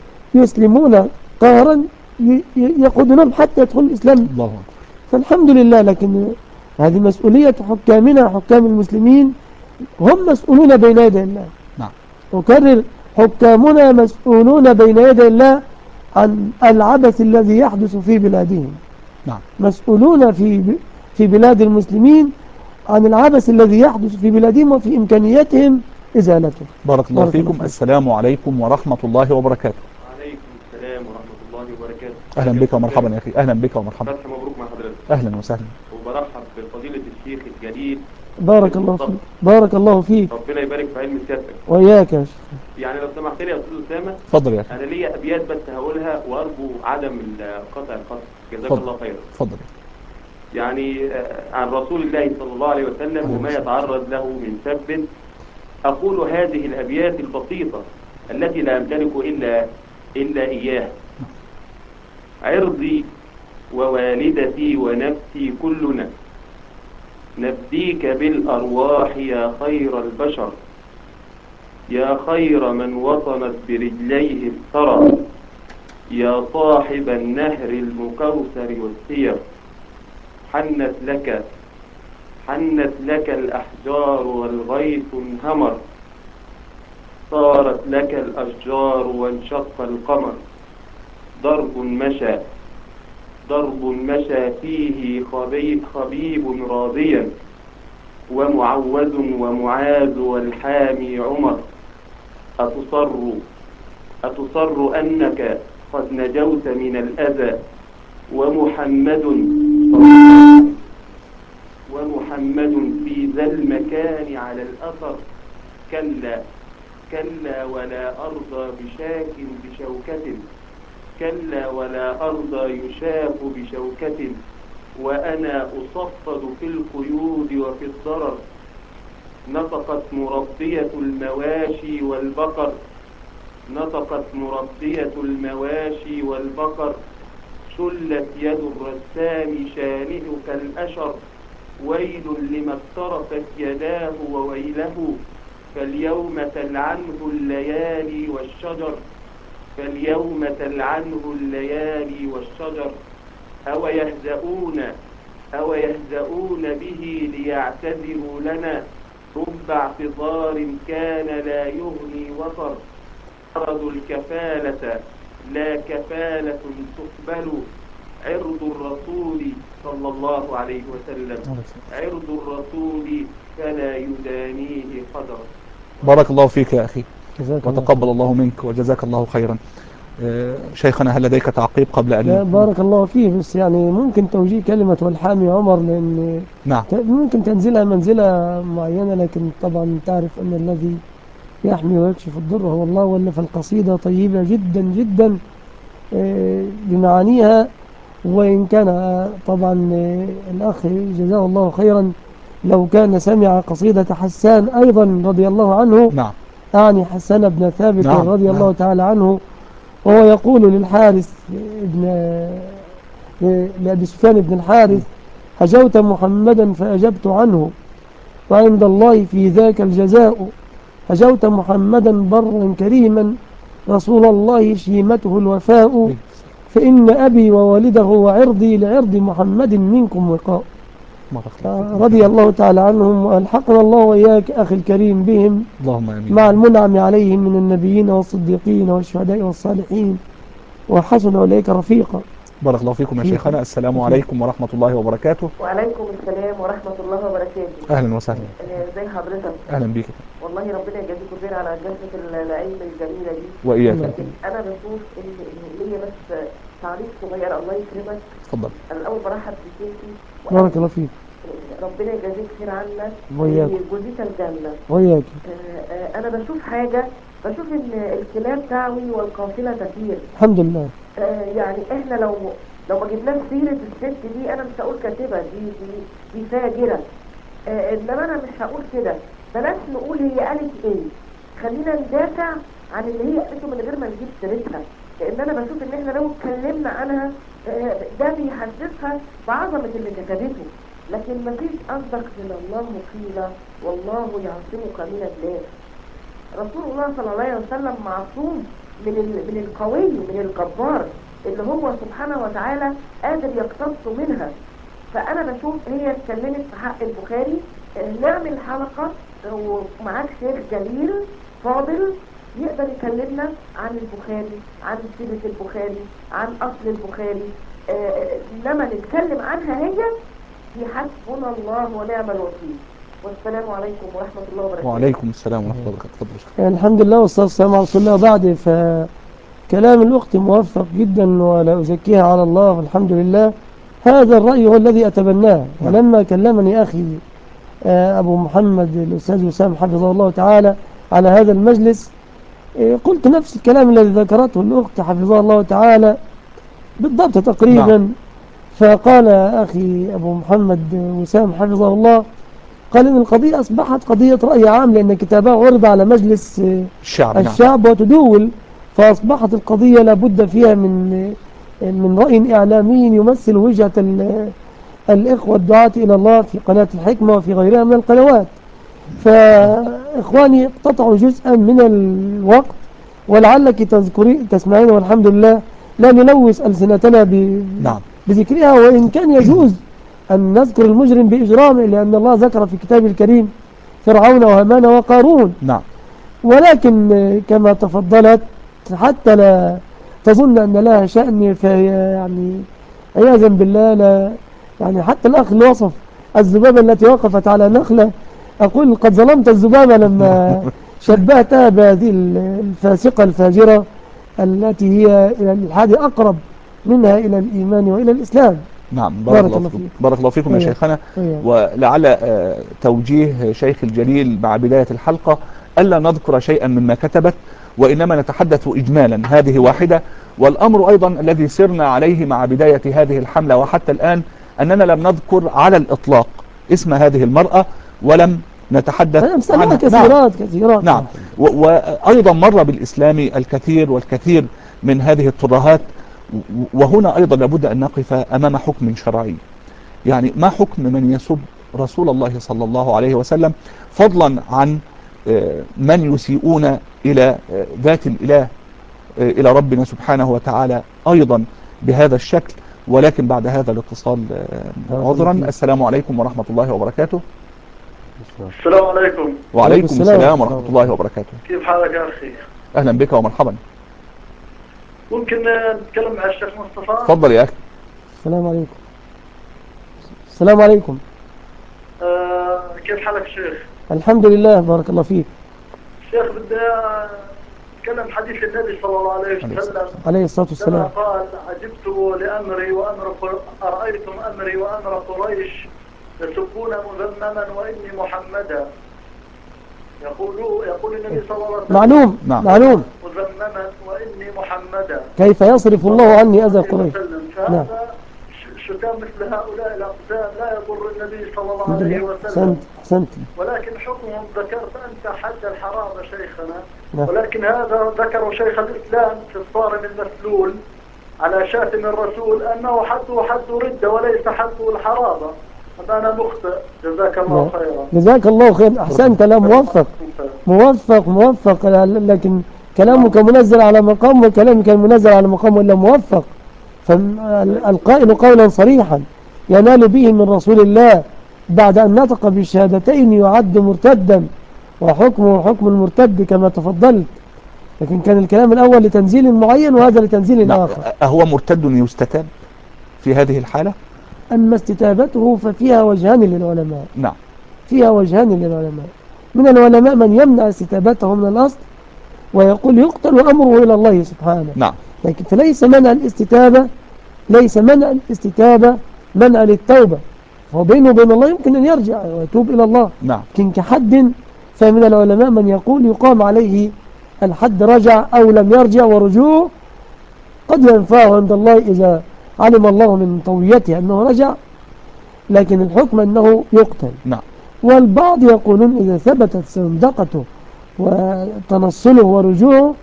يسلمون قهرا يقودونهم حتى يدخل الإسلام. الله. فالحمد لله. لكن هذه مسؤولية حكامنا حكام المسلمين، هم مسؤولون بين يدي الله. نعم. أكرر حكامنا مسؤولون بين يدي الله عن العبث الذي يحدث في بلادهم. نعم. مسؤولون في في بلاد المسلمين عن العبث الذي يحدث في بلادهم وفي إمكانياتهم إزالته. بارك الله فيكم. الله. السلام عليكم ورحمة الله وبركاته. وعليكم السلام ورحمة الله وبركاته. أهلا بك ومرحبا يا أخي. أهلا بك ومرحبا. فتح مبروك مع حضرتك. أهلا وسهلا. وبرحب بفضيلة الشيخ الجليل. بارك الله فيك. بارك الله فيك. ربنا يبارك في علم سيادتك. وإياك يا شيخ. يعني لو سمحت لي يا أستاذ أسامة. اتفضل يا أخي. أنا ليا أبيات بس هقولها وأرجو عدم قطع الخط. جزاك الله خيرا. اتفضل. يعني عن رسول الله صلى الله عليه وسلم وما يتعرض له من سب، أقول هذه الأبيات البسيطة التي لا أمتلك إلا إلا إياها. عرضي ووالدتي ونفسي كلنا نفديك بالأرواح يا خير البشر، يا خير من وطنت برجليه الثرى، يا صاحب النهر المكوثر والسير، حنت لك حنت لك الأحجار والغيث انهمر، صارت لك الأشجار وانشق القمر، ضرب مشى ضرب مشى فيه خبيب, خبيب راضيا، ومعوذ ومعاذ والحامي عمر، أتصر أتصر أنك قد نجوت من الأذى، ومحمد ومحمد في ذا المكان على الأثر، كلا كلا ولا أرضى بشاك بشوكة، كلا ولا أرضى يشاك بشوكة، وأنا أصفد في القيود وفي الضرر، نطقت مربية المواشي والبقر، نطقت مربية المواشي والبقر، شلت يد الرسام شانئك الأشر، ويل لما افترقت يداه وويله، فاليوم تلعنه الليالي والشجر، فاليوم تلعنه الليالي والشجر، أو يهزؤون أو يهزؤون به ليعتذروا لنا، رب اعتذار كان لا يغني وطر، عرضوا الكفالة لا كفالة تقبل، عرض الرسول صلى الله عليه وسلم، عرض الرسول فلا يدانيه قدر. بارك الله فيك يا أخي، جزاك الله وتقبل خير. الله منك وجزاك الله خيرا. آه، شيخنا هل لديك تعقيب قبل لا، أن بارك الله فيه، بس يعني ممكن توجيه كلمة والحامي عمر، لأن نعم ت- ممكن تنزلها منزلة معينة، لكن طبعا تعرف أن الذي يحمي ويكشف الضر هو الله. ولا فالقصيدة طيبة جدا جدا آه، بمعانيها، وإن كان آه، طبعا آه، الأخ جزاه الله خيرا لو كان سمع قصيدة حسان أيضا رضي الله عنه، نعم أعني حسان بن ثابت نعم رضي نعم. الله تعالى عنه، وهو يقول للحارث ابن لأبي سفيان بن الحارث: هجوت محمدا فأجبت عنه، وعند الله في ذاك الجزاء، هجوت محمدا برا كريما، رسول الله شيمته الوفاء، فإن أبي ووالده وعرضي لعرض محمد منكم وقاء. بارك الله فيك. رضي الله تعالى عنهم، وألحقنا الله وإياك أخي الكريم بهم اللهم آمين. مع المنعم عليهم من النبيين والصديقين والشهداء والصالحين، وحسن أولئك رفيقا. بارك الله فيكم يا فيكم. شيخنا. السلام فيكم. عليكم ورحمة الله وبركاته. وعليكم السلام ورحمة الله وبركاته. أهلا وسهلا. آه، ازي حضرتك؟ أهلا بيك. والله ربنا يجازيكم خير على جلسة العلم الجميلة دي. وإياك. لكن أنا بشوف إن إن ليا بس تعليق صغير. الله يكرمك. اتفضل. أنا الأول برحب بشيخي. بارك الله فيك. ربنا يجازيك خير عنا وإياك. ويجزيك الجنة. وإياك. آه، آه، أنا بشوف حاجة، بشوف إن الكلاب تعوي والقافلة تسير. الحمد لله. آه، يعني إحنا لو لو ما جبناش سيرة الست دي، أنا مش هقول كاتبة، دي دي دي فاجرة. آه، انما انا مش هقول كده، بلاش نقول هي قالت ايه، خلينا ندافع عن اللي هي قالته من غير ما نجيب سيرتها، لان انا بشوف ان احنا لو اتكلمنا عنها آه، ده بيحسسها بعظمة اللي كتبته. لكن مفيش اصدق من الله قيل والله يعصمك من الناس. رسول الله صلى الله عليه وسلم معصوم من ال- من القوي، من الجبار اللي هو سبحانه وتعالى قادر يقتص منها. فانا بشوف هي اتكلمت في حق البخاري. آه، نعمل حلقة ومعاك شيخ جليل فاضل يقدر يكلمنا عن البخاري، عن سيرة البخاري، عن اصل البخاري. آه، آه، انما نتكلم عنها هي في حسبنا الله ونعم الوكيل. والسلام عليكم ورحمة الله وبركاته. وعليكم السلام ورحمة الله وبركاته. اتفضل يا شيخ. الحمد لله والصلاة والسلام على رسول الله. بعد فكلام الأخت موفق جدا ولا أزكيها على الله، والحمد لله. هذا الرأي هو الذي أتبناه. ولما كلمني أخي آه، أبو محمد الأستاذ وسام حفظه الله تعالى على هذا المجلس، آه، قلت نفس الكلام الذي ذكرته الأخت حفظه الله تعالى بالضبط تقريبا. نعم. فقال أخي أبو محمد وسام حفظه الله، قال إن القضية أصبحت قضية رأي عام، لأن كتابه عرض على مجلس آه، الشعب. نعم. الشعب وتدول، فأصبحت القضية لابد فيها من من رأي إعلامي يمثل وجهة ال- الإخوة الدعاة إلى الله في قناة الحكمة وفي غيرها من القنوات. فإخواني اقتطعوا جزءا من الوقت، ولعلك تذكرين تسمعين، والحمد لله لا نلوث ألسنتنا ب... نعم. بذكرها، وإن كان يجوز أن نذكر المجرم بإجرامه، لأن الله ذكر في كتابه الكريم فرعون وهامان وقارون. نعم. ولكن كما تفضلت حتى لا تظن أن لها شأن، فهي يعني عياذا بالله لا، يعني حتى الأخ اللي وصف الذبابة التي وقفت على نخلة، أقول قد ظلمت الذبابة لما شبهتها بهذه الفاسقة الفاجرة التي هي إلى الإلحاد أقرب منها إلى الإيمان وإلى الإسلام. نعم. بارك الله فيكم. بارك الله فيكم يا شيخنا. ولعل آه توجيه شيخ الجليل مع بداية الحلقة ألا نذكر شيئا مما كتبت، وإنما نتحدث إجمالا، هذه واحدة. والأمر أيضا الذي سرنا عليه مع بداية هذه الحملة وحتى الآن أننا لم نذكر على الإطلاق اسم هذه المرأة، ولم نتحدث عنها. كثيرات كثيرات. نعم. وأيضا مر بالإسلام الكثير والكثير من هذه الترهات. وهنا أيضا لابد أن نقف أمام حكم شرعي. يعني ما حكم من يسب رسول الله صلى الله عليه وسلم، فضلا عن من يسيئون إلى ذات الإله، إلى ربنا سبحانه وتعالى أيضا بهذا الشكل. ولكن بعد هذا الاتصال عذرا. السلام عليكم ورحمة الله وبركاته. السلام عليكم. وعليكم السلام ورحمة الله وبركاته. كيف حالك يا أخي؟ أهلا بك ومرحبا. ممكن نتكلم مع الشيخ مصطفى؟ تفضل يا أخي. السلام عليكم. السلام عليكم. آه كيف حالك شيخ؟ الحمد لله، بارك الله فيك. شيخ بدي أتكلم حديث النبي صلى الله عليه وسلم عليه الصلاة والسلام. قال: عجبت لأمري وأمر أرأيتم أمري وأمر قريش يسبون مذمما وإني محمدا. يقول يقول النبي صلى الله عليه وسلم: معلوم نعم. معلوم مذمما وإني محمدا. كيف يصرف الله عني أذى قريش. نعم. شتام مثل هؤلاء الأقسام لا يضر النبي صلى الله عليه وسلم. أحسنت. ولكن حكمهم ذكرت أنت حد الحرام شيخنا. نعم. ولكن هذا ذكر شيخ الإسلام في الصارم المسلول على شاتم الرسول أنه حده حد ردة وليس حده الحرابة. أنا مخطئ. جزاك الله خيرا. جزاك الله خير. أحسنت. لا موفق موفق موفق لكن كلامك منزل على مقام، وكلامك منزل على مقام ولا موفق. فالقائل قولا صريحا ينال به من رسول الله بعد أن نطق بالشهادتين يعد مرتدا، وحكمه حكم المرتد كما تفضلت. لكن كان الكلام الأول لتنزيل معين وهذا لتنزيل نعم. آخر. أهو مرتد يستتاب في هذه الحالة؟ أما استتابته ففيها وجهان للعلماء. نعم. فيها وجهان للعلماء. من العلماء من يمنع استتابته من الأصل ويقول يقتل وأمره إلى الله سبحانه. نعم. لكن فليس منع الاستتابة، ليس منع الاستتابة منع للتوبة، هو بينه وبين الله يمكن أن يرجع ويتوب إلى الله. نعم. لكن كحد فمن العلماء من يقول يقام عليه الحد رجع أو لم يرجع، ورجوعه قد ينفعه عند الله إذا علم الله من طويته أنه رجع، لكن الحكم أنه يقتل. نعم. والبعض يقولون إذا ثبتت زندقته وتنصله ورجوعه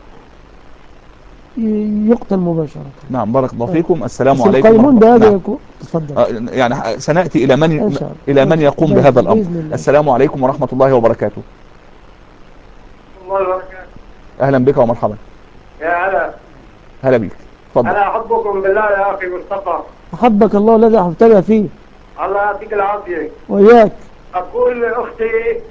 يقتل مباشرة. نعم. بارك الله فيكم. السلام عليكم. القيمون بهذا نعم. يكون تفضل. يعني سنأتي إلى من إلى من يقوم بهذا الأمر. السلام عليكم ورحمة الله وبركاته. الله وبركاته. أهلا بك ومرحبا. يا هلا. هلا بك. تفضل. أنا أحبكم بالله يا أخي مصطفى. أحبك الله الذي أحببتنا فيه. الله يعطيك العافية. وإياك. أقول لأختي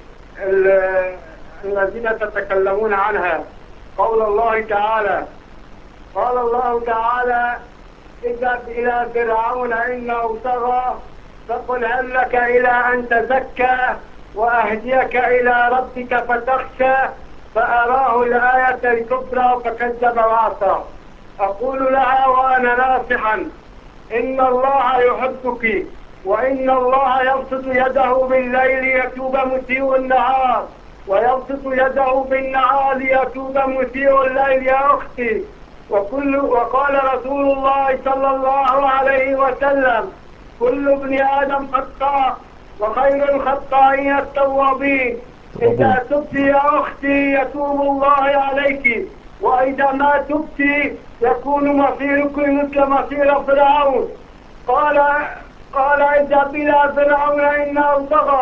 الذين تتكلمون عنها قول الله تعالى، قال الله تعالى: اذهب إلى فرعون إنه طغى فقل هل لك إلى أن تزكى وأهديك إلى ربك فتخشى فأراه الآية الكبرى فكذب وعصى. أقول لها وأنا ناصحا: إن الله يحبك، وإن الله يبسط يده بالليل يتوب مسيء النهار، ويبسط يده بالنهار ليتوب مسيء الليل يا أختي. وكل وقال رسول الله صلى الله عليه وسلم: كل ابن آدم خطاء وخير الخطائين التوابين. إذا تبت يا أختي يتوب الله عليك، وإذا ما تبت يكون مصيرك مثل مصير فرعون. قال قال اذهب إلى فرعون إنه طغى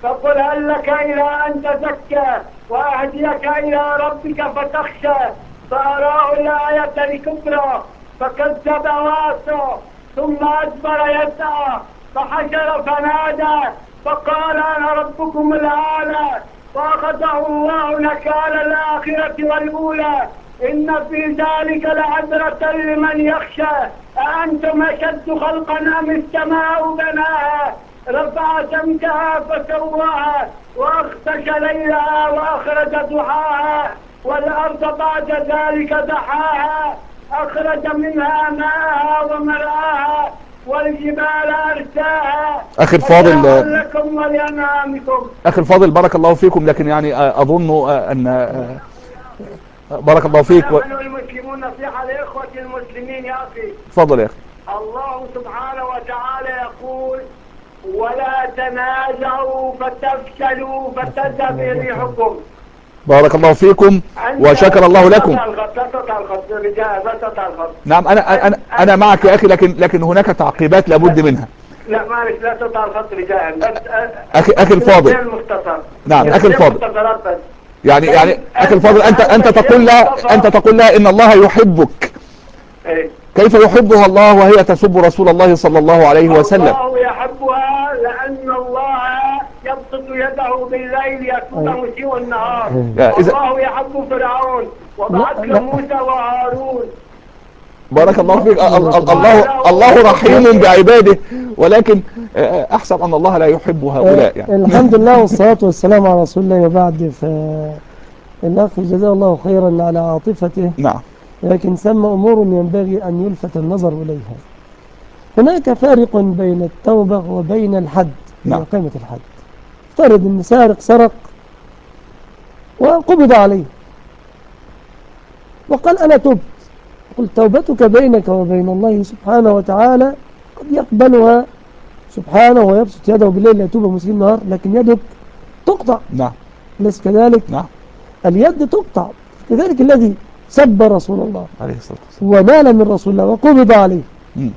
فقل هل لك إلى أن تزكى وأهديك إلى ربك فتخشى. فأراه الآية الكبرى فكذب وعصى ثم أدبر يسعى فحشر فنادى فقال أنا ربكم الأعلى فأخذه الله نكال الآخرة والأولى إن في ذلك لعبرة لمن يخشى. أأنتم أشد خلقا أم السماء بناها رفع سمكها فسواها وأغطش ليلها وأخرج ضحاها والأرض بعد ذلك دحاها أخرج منها ماءها ومرعاها والجبال أرساها أخي الفاضل لكم ولأنعامكم. أخي الفاضل بارك الله فيكم، لكن يعني أظن أن بارك الله فيك نحن المسلمون نصيحة لإخوة المسلمين يا أخي. تفضل يا أخي. الله سبحانه وتعالى يقول ولا تنازعوا فتفشلوا فتذهب ريحكم. بارك الله فيكم وشكر الله لكم. نعم أنا أنا أنا معك يا أخي، لكن لكن هناك تعقيبات لابد منها. لا معلش لا تقطع الخط رجاء بس. أخي أخي الفاضل. نعم أخي الفاضل. يعني يعني أخي الفاضل أنت أنت تقول لها أنت تقول لها إن الله يحبك. كيف يحبها الله وهي تسب رسول الله صلى الله عليه وسلم؟ الله يحبها لأن الله يبسط يده بالليل يتوب مسيء النهار. الله يحب فرعون وبعث له موسى وهارون. بارك الله فيك. الله الله رحيم بعباده، ولكن احسب ان الله لا يحب هؤلاء يعني. الحمد لله والصلاة والسلام على رسول الله. وبعد فالأخ جزاه الله خيرا على عاطفته. نعم. لكن ثم أمور ينبغي أن يلفت النظر إليها. هناك فارق بين التوبة وبين الحد. نعم. إقامة الحد. افترض أن سارق سرق وقبض عليه وقال أنا تبت. قل توبتك بينك وبين الله سبحانه وتعالى قد يقبلها سبحانه ويبسط يده بالليل ليتوب مسيء النهار، لكن يدك تقطع. نعم. ليس كذلك؟ نعم. اليد تقطع. كذلك الذي سب رسول الله عليه الصلاة والسلام ونال من رسول الله وقبض عليه. م.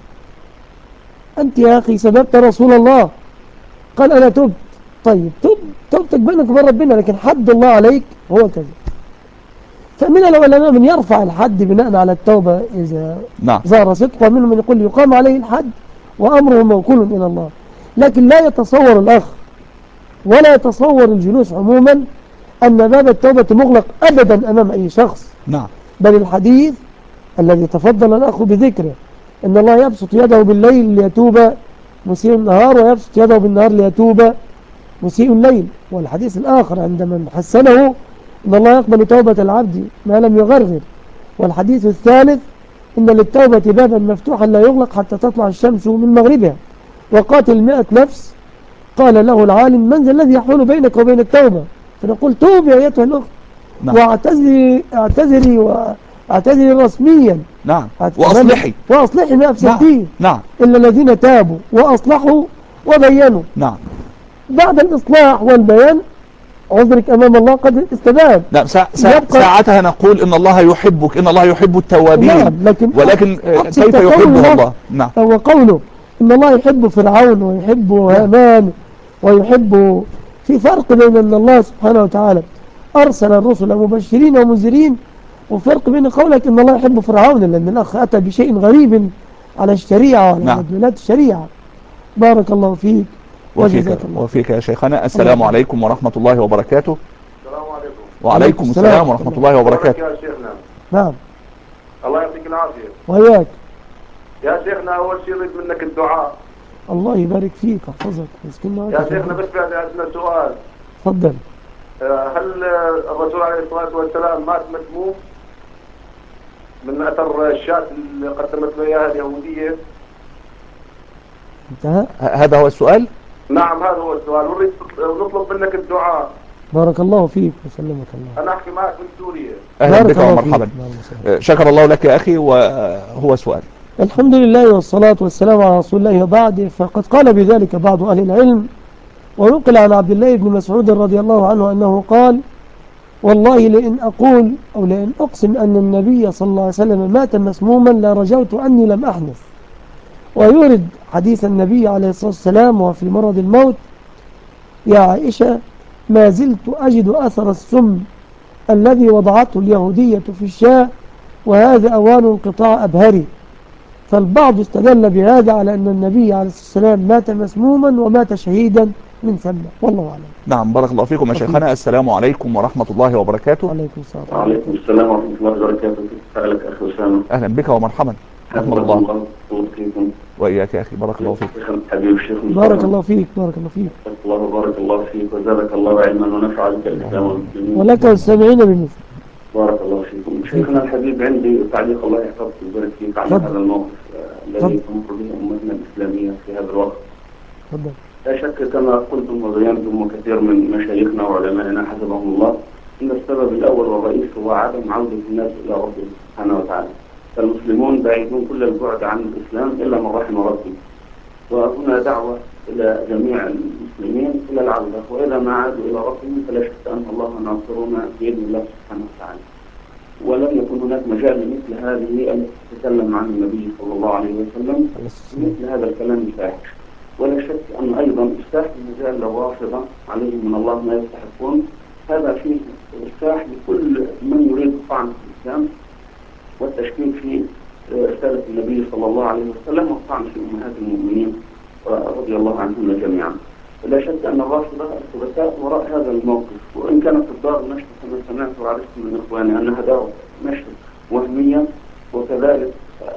أنت يا أخي سببت رسول الله قال أنا تبت. طيب تب توبتك بينك وبين ربنا، لكن حد الله عليك هو كذا. فمن العلماء من يرفع الحد بناء على التوبة إذا نعم. ظهر صدق، ومنهم من يقول يقام عليه الحد وأمره موكول إلى الله. لكن لا يتصور الأخ ولا يتصور الجلوس عموما أن باب التوبة مغلق أبدا أمام أي شخص. نعم. بل الحديث الذي تفضل الأخ بذكره أن الله يبسط يده بالليل ليتوب مسيء النهار ويبسط يده بالنهار ليتوب مسيء الليل. والحديث الآخر عند من حسنه إن الله يقبل توبة العبد ما لم يغرغر. والحديث الثالث إن للتوبة بابا مفتوحا لا يغلق حتى تطلع الشمس من مغربها وقاتل مئة نفس. قال له العالم من ذا الذي يحول بينك وبين التوبة؟ فنقول توب يا أيتها الأخت. نعم. واعتذري اعتذري واعتذري رسميا. نعم. واصلحي واصلحي ما افسدتيه. نعم. نعم. الا الذين تابوا واصلحوا وبينوا. نعم. بعد الاصلاح والبيان عذرك امام الله قد استبان. نعم. سا... سا... ساعتها نقول ان الله يحبك، ان الله يحب التوابين. نعم. لكن, ولكن كيف يحبه الله؟ نعم. هو قوله ان الله يحب فرعون ويحب هامان ويحب، في فرق بين ان الله سبحانه وتعالى أرسل الرسل مبشرين ومنذرين، وفرق بين قولك إن الله يحب فرعون، لأن الأخ أتى بشيء غريب على الشريعة وعلى نعم. مدلولات الشريعة. بارك الله فيك وفيك, وفيك يا شيخنا. السلام عليكم ورحمة الله وبركاته. السلام عليكم. وعليكم السلام ورحمة الله وبركاته. يا شيخنا. نعم. الله يعطيك العافية. وياك. يا شيخنا أول شيء أريد منك الدعاء. الله يبارك فيك ويحفظك. يا شيخنا بس بعد عندنا سؤال. تفضل. هل الرسول عليه الصلاة والسلام مات مسموم من أثر الشاة اللي قدمت له إياها اليهودية؟ انتهى؟ هذا هو السؤال؟ نعم هذا هو السؤال، ونريد نطلب منك الدعاء. بارك الله فيك وسلمك الله. أنا أحكي معك من سوريا. أهلا بك ومرحبا. شكر الله لك يا أخي. وهو سؤال. الحمد لله والصلاة والسلام على رسول الله. وبعد فقد قال بذلك بعض أهل العلم، ونقل عن عبد الله بن مسعود رضي الله عنه أنه قال والله لئن أقول أو لئن أقسم أن النبي صلى الله عليه وسلم مات مسموما لرجوت أني لم أحنث. ويورد حديث النبي عليه الصلاة والسلام وفي مرض الموت يا عائشة ما زلت أجد أثر السم الذي وضعته اليهودية في الشاة، وهذا أوان انقطاع أبهري. فالبعض استدل بهذا على أن النبي عليه الصلاة والسلام مات مسموما ومات شهيدا من ثم، والله أعلم. نعم، بارك الله فيكم يا شيخنا. السلام عليكم ورحمة الله وبركاته. وعليكم السلام. وعليكم السلام ورحمة الله وبركاته. سألك أخي أسامة. أهلا بك ومرحبا. رحمة الله فيكم وإياك يا أخي، بارك الله فيك. حبيب الشيخ بارك الله فيك. بارك الله فيك. الله وبارك الله فيك وزادك الله علما ونفع بك الإسلام والمسلمين. ولك والسامعين بالمثل. بارك الله فيكم. شيخنا الحبيب، عندي تعليق الله يحفظك ويبارك فيك على هذا الموقف الذي تمر به أمتنا الإسلامية في هذا الوقت. تفضل. لا شك كما قلتم وبينتم وكثير من مشايخنا وعلمائنا حفظهم الله أن السبب الأول والرئيس هو عدم عودة الناس إلى ربهم سبحانه وتعالى. فالمسلمون بعيدون كل البعد عن الإسلام إلا من رحم ربي. وهنا دعوة إلى جميع المسلمين إلى العودة، وإذا ما عادوا إلى ربهم فلا شك أن الله ناصرنا بإذن الله سبحانه وتعالى. ولم يكن هناك مجال لمثل هذه أن تتكلم عن النبي صلى الله عليه وسلم مثل هذا الكلام الفاحش. ولا شك أن أيضا إفتاح المجال للرافضة عليهم من الله ما يستحقون. هذا فيه إفتاح لكل من يريد الطعن في الإسلام والتشكيك في رسالة النبي صلى الله عليه وسلم والطعن في أمهات المؤمنين رضي الله عنهم جميعا. لا شك أن الرافضة الثبتاء وراء هذا الموقف، وإن كانت الدار النشر كما سمعت وعرفت من إخواني أنها دار نشر وهمية، وكذلك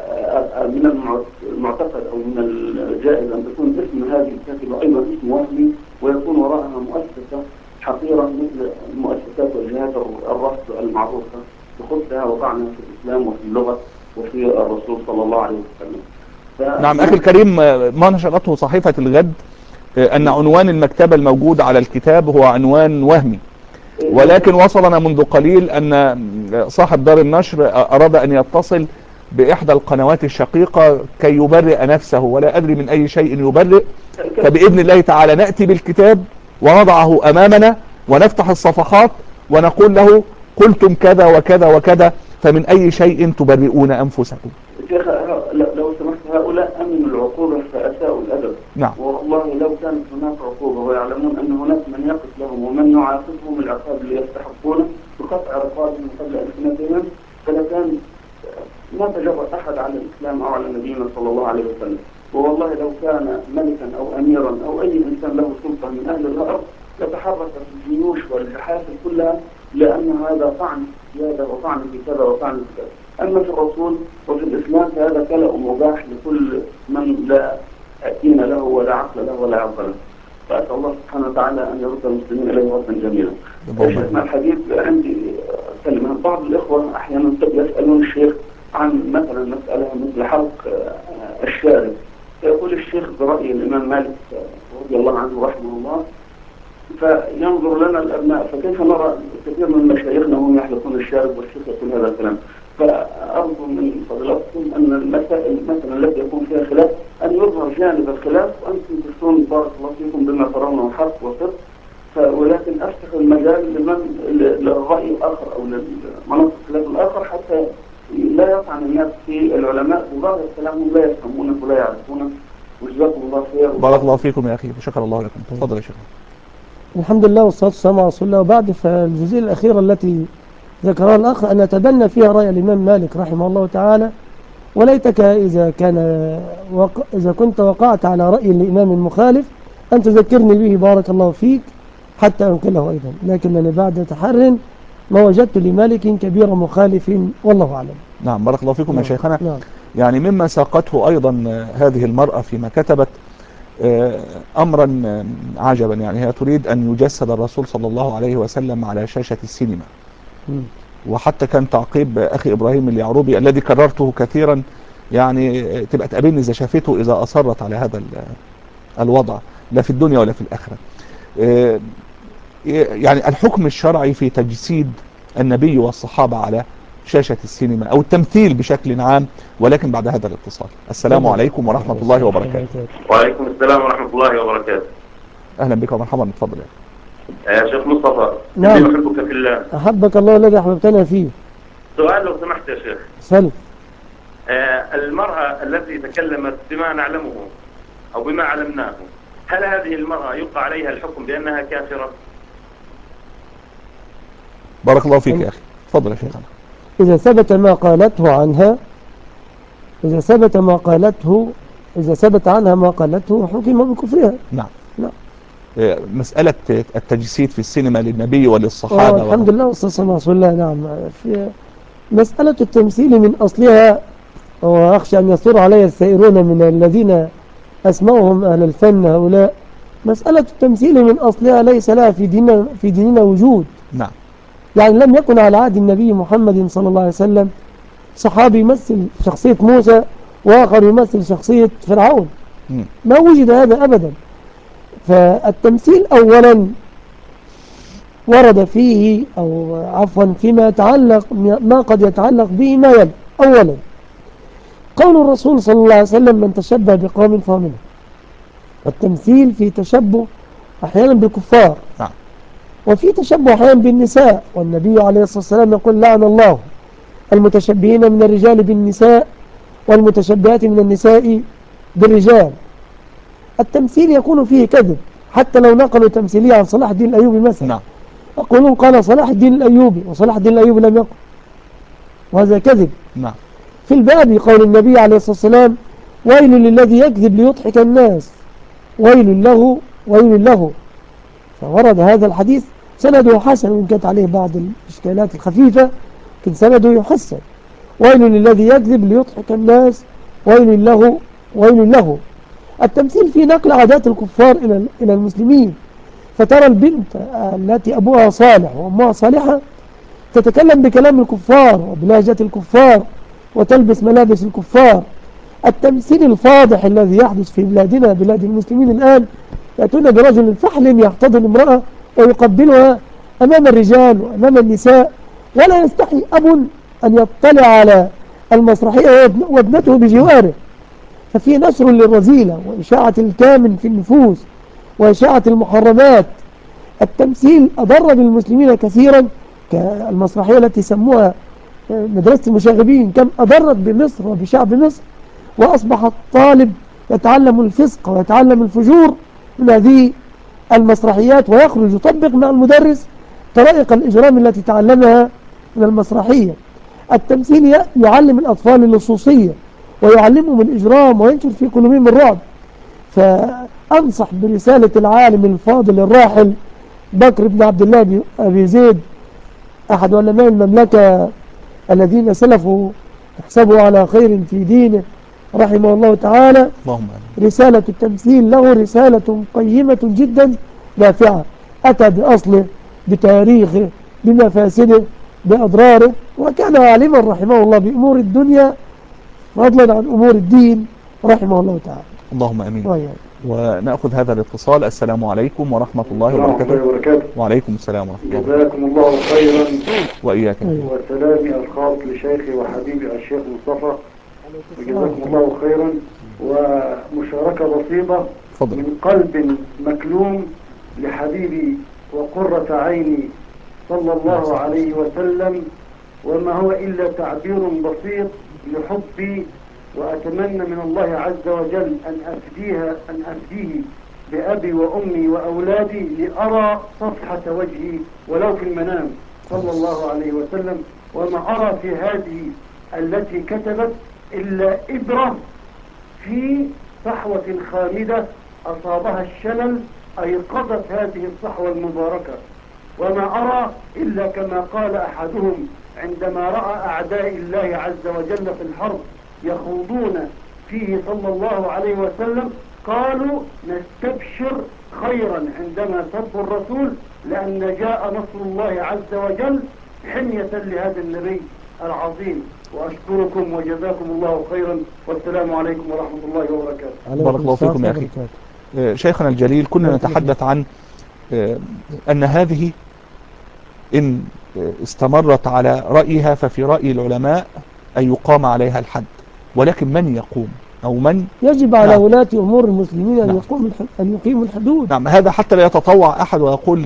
من المعتقد أو من الجائز أن تكون اسم هذه الكاتبة أيضا اسم وهمي ويكون وراءها مؤسسة حقيرة مثل المؤسسات والجهات الرفض المعروفة بخبثها وطعنها في الإسلام وفي اللغة وفي الرسول صلى الله عليه وسلم. نعم أخي الكريم، ما نشرته صحيفة الغد أن عنوان المكتبة الموجود على الكتاب هو عنوان وهمي، ولكن وصلنا منذ قليل أن صاحب دار النشر أراد أن يتصل بإحدى القنوات الشقيقة كي يبرئ نفسه، ولا أدري من أي شيء يبرئ. فبإذن الله تعالى نأتي بالكتاب ونضعه أمامنا ونفتح الصفحات ونقول له قلتم كذا وكذا وكذا، فمن أي شيء تبرئون أنفسكم؟ شيخ لو سمحت، هؤلاء أمنوا العقوبة فأساءوا الأدب. نعم. والله لو كانت هناك عقوبة ويعلمون أن هناك من يقف لهم ومن يعاقبهم العقاب اللي يستحقونه بقطع رقابهم قبل ألسنتهم فلكان ما تجرأ أحد على الإسلام أو على نبينا صلى الله عليه وسلم. والله لو كان ملكا أو أميرا أو أي إنسان له سلطة من أهل الأرض لتحرك في الجيوش والجحافل كلها، لأن هذا طعن في السيادة وطعن في كذا وطعن في كذا. أما في الرسول وفي الإسلام فهذا كلأ مباح لكل من لا دين له ولا عقل له ولا عقل له. فأسأل الله سبحانه وتعالى أن يرد المسلمين إليه ردا جميلا. شيخنا الحبيب، عندي كلمة. بعض الإخوة أحيانا يسألون الشيخ عن مثلا مسألة مثل حلق الشارب، فيقول الشيخ برأي الإمام مالك رضي الله عنه رحمه الله، فينظر لنا الأبناء فكيف نرى كثير من مشايخنا هم يحلقون الشارب والشيخ يقول هذا الكلام. فأرجو من فضلاتكم أن المسائل مثلا التي يكون فيها خلاف أن يظهر جانب الخلاف، وأنتم تفتون بارك الله فيكم بما ترونه حق وصدق، ولكن أفتح المجال لمن للرأي الآخر أو لمناطق الخلاف الآخر حتى لا يطعن الناس في العلماء بظاهر كلامهم لا يفهمونه ولا يعرفونه. وجزاكم الله خير. بارك الله فيكم يا أخي، شكر الله لكم. تفضل يا شيخ. الحمد لله والصلاة والسلام على رسول الله. وبعد فالجزئية الأخيرة التي ذكرها الأخ أن نتبنى فيها رأي الإمام مالك رحمه الله تعالى، وليتك إذا كان وق... إذا كنت وقعت على رأي الإمام المخالف أن تذكرني به بارك الله فيك حتى أنقله أيضا، لكنني بعد تحر ما وجدت لمالك كبير مخالف والله أعلم. نعم بارك الله فيكم. نعم. يا شيخنا. نعم. يعني مما ساقته أيضا هذه المرأة فيما كتبت أمرا عجبا، يعني هي تريد أن يجسد الرسول صلى الله عليه وسلم على شاشة السينما. م. وحتى كان تعقيب أخي إبراهيم اليعروبي الذي كررته كثيرا، يعني تبقى تقابلني إذا شافته إذا أصرت على هذا الوضع لا في الدنيا ولا في الآخرة. يعني الحكم الشرعي في تجسيد النبي والصحابة على شاشة السينما أو التمثيل بشكل عام، ولكن بعد هذا الاتصال. السلام عليكم ورحمة الله وبركاته. وعليكم السلام ورحمة الله وبركاته. أهلا بك ومرحبا، اتفضل يا شيخ مصطفى. نعم. أحبك في الله. أحبك الله الذي أحببتنا فيه. سؤال لو سمحت يا شيخ. سل. آه المرأة التي تكلمت بما نعلمه أو بما علمناه، هل هذه المرأة يقع عليها الحكم بأنها كافرة؟ بارك الله فيك يا أخي. تفضل يا شيخنا. إذا ثبت ما قالته عنها إذا ثبت ما قالته إذا ثبت عنها ما قالته حكم بكفرها. نعم. نعم. مسألة التجسيد في السينما للنبي آه وللصحابة الحمد لله والصلاة والسلام على رسول الله. نعم. في مسألة التمثيل من أصلها، وأخشى أن يصير علي السائرون من الذين أسمعهم أهل الفن هؤلاء، مسألة التمثيل من أصلها ليس لها في ديننا في ديننا وجود. نعم. يعني لم يكن على عهد النبي محمد صلى الله عليه وسلم صحابي يمثل شخصية موسى وآخر يمثل شخصية فرعون. م. ما وجد هذا أبدا. فالتمثيل أولا ورد فيه أو عفوا فيما يتعلق ما قد يتعلق به ما يلي. أولا قول الرسول صلى الله عليه وسلم من تشبه بقوم فهو منهم. والتمثيل في تشبه أحيانا بالكفار، نعم. وفي تشبه أحيانا بالنساء، والنبي عليه الصلاة والسلام يقول لعن الله المتشبهين من الرجال بالنساء والمتشبهات من النساء بالرجال. التمثيل يكون فيه كذب، حتى لو نقلوا تمثيلية عن صلاح الدين الأيوبي مثلا، نعم. يقولون قال صلاح الدين الأيوبي، وصلاح الدين الأيوبي لم يقل، وهذا كذب. نعم. في الباب قول النبي عليه الصلاة والسلام ويل للذي يكذب ليضحك الناس، ويل له ويل له. فورد هذا الحديث سنده حسن، وإن كانت عليه بعض الإشكالات الخفيفة لكن سنده يحسن. ويل للذي يكذب ليضحك الناس، ويل له ويل له. التمثيل في نقل عادات الكفار إلى إلى المسلمين، فترى البنت التي أبوها صالح وأمها صالحة تتكلم بكلام الكفار وبلهجة الكفار وتلبس ملابس الكفار. التمثيل الفاضح الذي يحدث في بلادنا بلاد المسلمين الآن، يأتون برجل فحل يحتضن امرأة ويقبلها أمام الرجال وأمام النساء، ولا يستحي أب أن يطلع على المسرحية وابنته بجواره. ففي نشر للرذيلة وإشاعة الكامن في النفوس وإشاعة المحرمات. التمثيل أضر بالمسلمين كثيرا، كالمسرحية التي سموها مدرسة المشاغبين كم أضرت بمصر وبشعب مصر، وأصبح الطالب يتعلم الفسق ويتعلم الفجور من هذه المسرحيات، ويخرج يطبق مع المدرس طرائق الإجرام التي تعلمها من المسرحية. التمثيل يعلم الأطفال اللصوصية ويعلمهم الإجرام وينشر في قلوبهم الرعب. فأنصح برسالة العالم الفاضل الراحل بكر بن عبد الله أبي زيد، أحد علماء المملكة الذين سلفوا يحسبوا على خير في دينه رحمه الله تعالى، رسالة التمثيل له رسالة قيمة جدا نافعة، أتى بأصله بتاريخه بمفاسده بأضراره، وكان عالما رحمه الله بأمور الدنيا فضلا عن أمور الدين رحمه الله تعالى. اللهم أمين. وياك. ونأخذ هذا الاتصال. السلام عليكم ورحمة الله وبركاته. وبركاته. وعليكم السلام ورحمة الله. جزاكم الله خيرا. وإياك. وسلامي الخاص لشيخي وحبيبي الشيخ مصطفى، وجزاكم الله خيرا. ومشاركة بسيطة فضل. من قلب مكلوم لحبيبي وقرة عيني صلى الله عليه وسلم، وما هو إلا تعبير بسيط لحبي، وأتمنى من الله عز وجل أن أفديها أن أفديه بأبي وأمي وأولادي لأرى صفحة وجهي ولو في المنام صلى الله عليه وسلم، وما أرى في هذه التي كتبت إلا إبرة في صحوة خامدة أصابها الشلل أيقظت هذه الصحوة المباركة، وما أرى إلا كما قال أحدهم عندما رأى أعداء الله عز وجل في الحرب يخوضون فيه صلى الله عليه وسلم، قالوا نستبشر خيرا عندما سبوا الرسول، لأن جاء نصر الله عز وجل حمية لهذا النبي العظيم. وأشكركم وجزاكم الله خيرا، والسلام عليكم ورحمة الله وبركاته. بارك الله فيكم يا أخي. شيخنا الجليل، كنا نتحدث عن أن هذه إن استمرت على رأيها ففي رأي العلماء أن يقام عليها الحد، ولكن من يقوم أو من يجب على نعم. ولاة أمور المسلمين أن, نعم. يقوم أن يقيموا الحدود. نعم، هذا حتى لا يتطوع أحد ويقول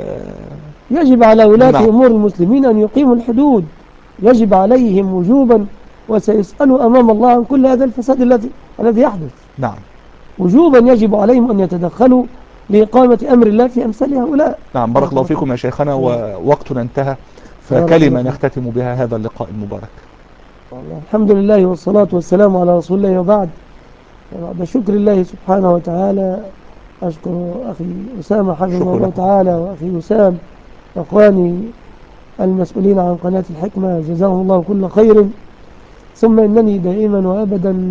يجب على ولاة نعم. أمور المسلمين أن يقيموا الحدود، يجب عليهم وجوبا، وسيسألوا أمام الله عن كل هذا الفساد الذي الذي يحدث. نعم. وجوبا يجب عليهم أن يتدخلوا لإقامة أمر الله في أمثال هؤلاء. نعم، بارك الله فيكم يا شيخنا، ووقتنا انتهى، فكلمة نختتم بها هذا اللقاء المبارك. الحمد لله والصلاة والسلام على رسول الله، وبعد. بعد شكر الله سبحانه وتعالى أشكر أخي أسامة حفظه الله تعالى، وأخي وسام، أخواني المسؤولين عن قناة الحكمة، جزاهم الله كل خير. ثم إنني دائما وأبدا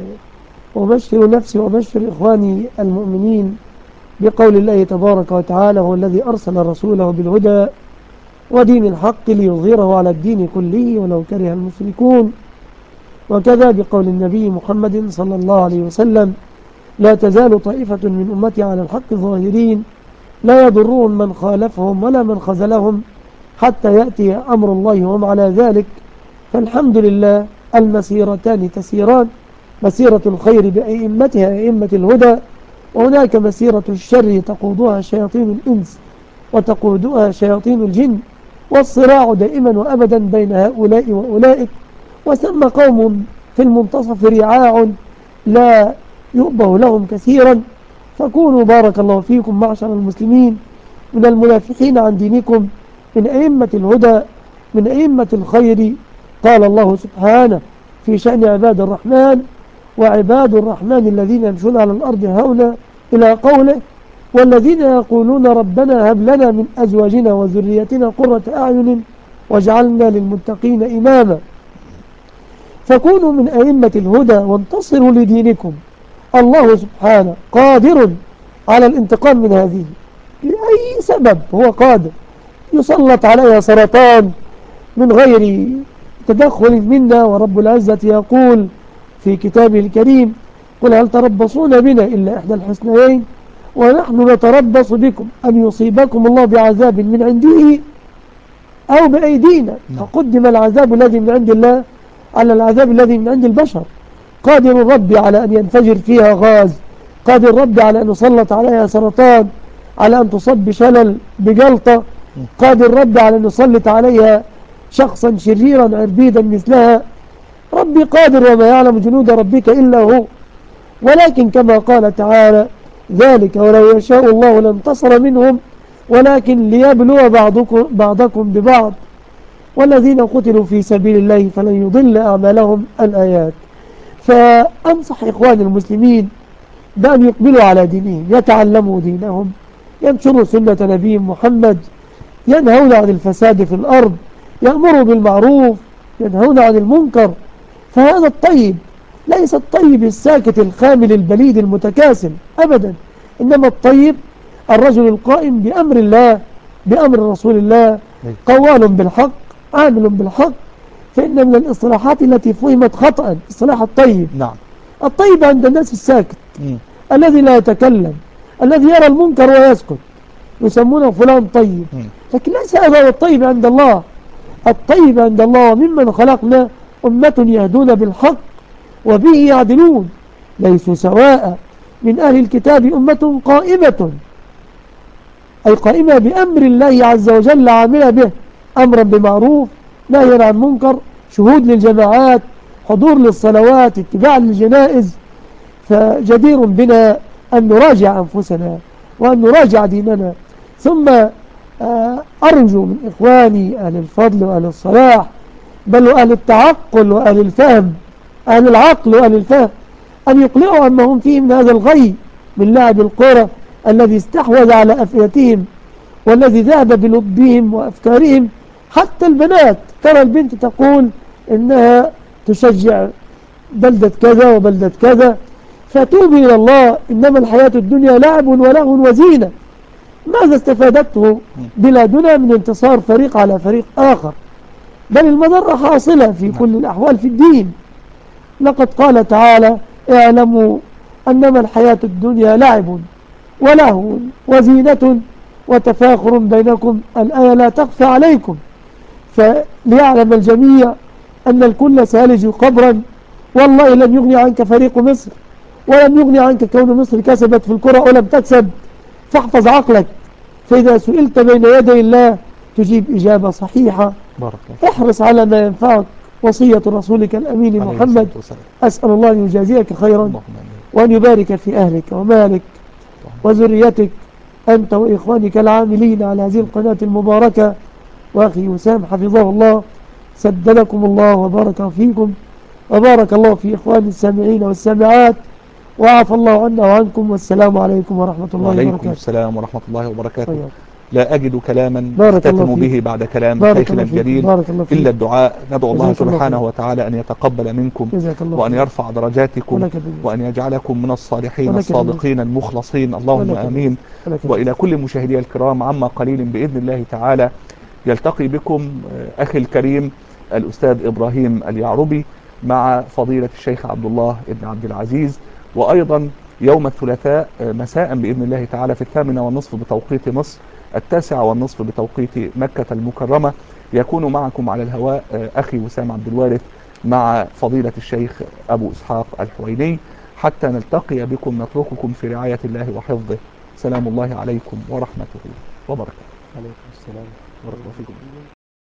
أبشر نفسي وأبشر إخواني المؤمنين بقول الله تبارك وتعالى: هو الذي أرسل رسوله بالهدى ودين الحق ليظهره على الدين كله ولو كره المشركون. وكذا بقول النبي محمد صلى الله عليه وسلم: لا تزال طائفة من أمتي على الحق ظاهرين لا يضرهم من خالفهم ولا من خذلهم حتى يأتي أمر الله وهم على ذلك. فالحمد لله المسيرتان تسيران، مسيرة الخير بأئمتها أئمة الهدى، وهناك مسيرة الشر تقودها شياطين الإنس وتقودها شياطين الجن، والصراع دائما وأبدا بين هؤلاء وأولئك، وثم قوم في المنتصف رعاع لا يؤبه لهم كثيرا. فكونوا بارك الله فيكم معشر المسلمين من المنافحين عن دينكم، من أئمة الهدى، من أئمة الخير. قال الله سبحانه في شأن عباد الرحمن: وعباد الرحمن الذين يمشون على الأرض هونا، إلى قوله: والذين يقولون ربنا هب لنا من أزواجنا وذريتنا قرة أعين واجعلنا للمتقين إماما. فكونوا من أئمة الهدى وانتصروا لدينكم. الله سبحانه قادر على الانتقام من هذه لأي سبب، هو قادر. يسلط عليها سرطان من غير تدخل منا، ورب العزة يقول في كتابه الكريم: قل هل تربصون بنا إلا إحدى الحسنيين ونحن نتربص بكم أن يصيبكم الله بعذاب من عنده أو بأيدينا. فقدم العذاب الذي من عند الله على العذاب الذي من عند البشر. قادر الرب على أن ينفجر فيها غاز، قادر الرب على أن يسلط عليها سرطان، على أن تصب بشلل بجلطة، قادر الرب على أن يسلط عليها شخصا شريرا عربيدا مثلها. ربي قادر، وما يعلم جنود ربك إلا هو. ولكن كما قال تعالى: ذلك ولو يشاء الله لانتصر منهم ولكن ليبلو بعضكم, بعضكم ببعض والذين قتلوا في سبيل الله فلن يضل أعمالهم. الآيات. فأنصح إخوان المسلمين بأن يقبلوا على دينهم، يتعلموا دينهم، ينشروا سنة نبي محمد، ينهون عن الفساد في الأرض، يأمروا بالمعروف، ينهون عن المنكر. فهذا الطيب ليس الطيب الساكت الخامل البليد المتكاسل أبدا، إنما الطيب الرجل القائم بأمر الله، بأمر رسول الله، قوال بالحق، عامل بالحق. فإن من الإصلاحات التي فهمت خطأ إصلاح الطيب. نعم. الطيب عند الناس الساكت، م. الذي لا يتكلم، الذي يرى المنكر ويسكت، يسمونه فلان طيب. م. لكن ليس هذا هو الطيب عند الله. الطيب عند الله: وممن خلقنا أمة يهدون بالحق وبه يعدلون ليسوا سواء من أهل الكتاب أمة قائمة، أي قائمة بأمر الله عز وجل، عاملة به، أمرا بمعروف، نهيا عن منكر، شهود للجماعات، حضور للصلوات، اتباع للجنائز. فجدير بنا أن نراجع أنفسنا وأن نراجع ديننا. ثم أرجو من إخواني أهل الفضل وأهل الصلاح، بل وأهل التعقل وأهل الفهم، أهل العقل وأهل الفهم، أن يقلعوا عما هم فيه من هذا الغي من لعب الكرة الذي استحوذ على أفئدتهم والذي ذهب بلبهم وأفكارهم. حتى البنات، ترى البنت تقول إنها تشجع بلدة كذا وبلدة كذا. فتوبوا إلى الله، إنما الحياة الدنيا لعب ولهو وزينة. ماذا استفادته بلادنا من انتصار فريق على فريق آخر؟ بل المضرة حاصلة في كل الأحوال في الدين. لقد قال تعالى: اعلموا أنما الحياة الدنيا لعب ولهو وزينة وتفاخر بينكم. الآية لا تخفى عليكم. فليعلم الجميع أن الكل سالج قبرا. والله لم يغني عنك فريق مصر، ولم يغني عنك كون مصر كسبت في الكرة ولم تكسب. فاحفظ عقلك، فإذا سئلت بين يدي الله تجيب إجابة صحيحة. احرص على ما ينفعك، وصية رسولك الأمين محمد. أسأل الله أن يجازيك خيرا. وأن يبارك في أهلك ومالك وذريتك أنت وإخوانك العاملين على هذه القناة المباركة. وأخي وسام حفظه الله سددكم الله وبارك فيكم وبارك الله في إخوان السامعين والسامعات وعفى الله عنا وعنكم. والسلام عليكم ورحمة الله وعليكم وبركاته. السلام ورحمة الله وبركاته. طيب. لا أجد كلاما بارك الله أختتم فيك. به بعد كلام بارك شيخنا الله فيك. الجليل بارك الله فيك. إلا الدعاء. ندعو الله جزاك الله سبحانه خير. وتعالى أن يتقبل منكم جزاك الله وأن خير. يرفع درجاتكم ولك بالنسبة. وأن يجعلكم من الصالحين ولك الصادقين المخلصين اللهم ولك آمين. ولك وإلى كل مشاهدي الكرام عما قليل بإذن الله تعالى يلتقي بكم أخي الكريم الأستاذ إبراهيم اليعربي مع فضيلة الشيخ عبد الله بن عبد العزيز، وأيضا يوم الثلاثاء مساء بإذن الله تعالى في الثامنة والنصف بتوقيت مصر، التاسعة والنصف بتوقيت مكة المكرمة، يكون معكم على الهواء أخي وسام عبد الوارث مع فضيلة الشيخ أبو إسحاق الحويني. حتى نلتقي بكم نترككم في رعاية الله وحفظه. سلام الله عليكم ورحمته وبركاته. عليكم السلام ورحمة الله.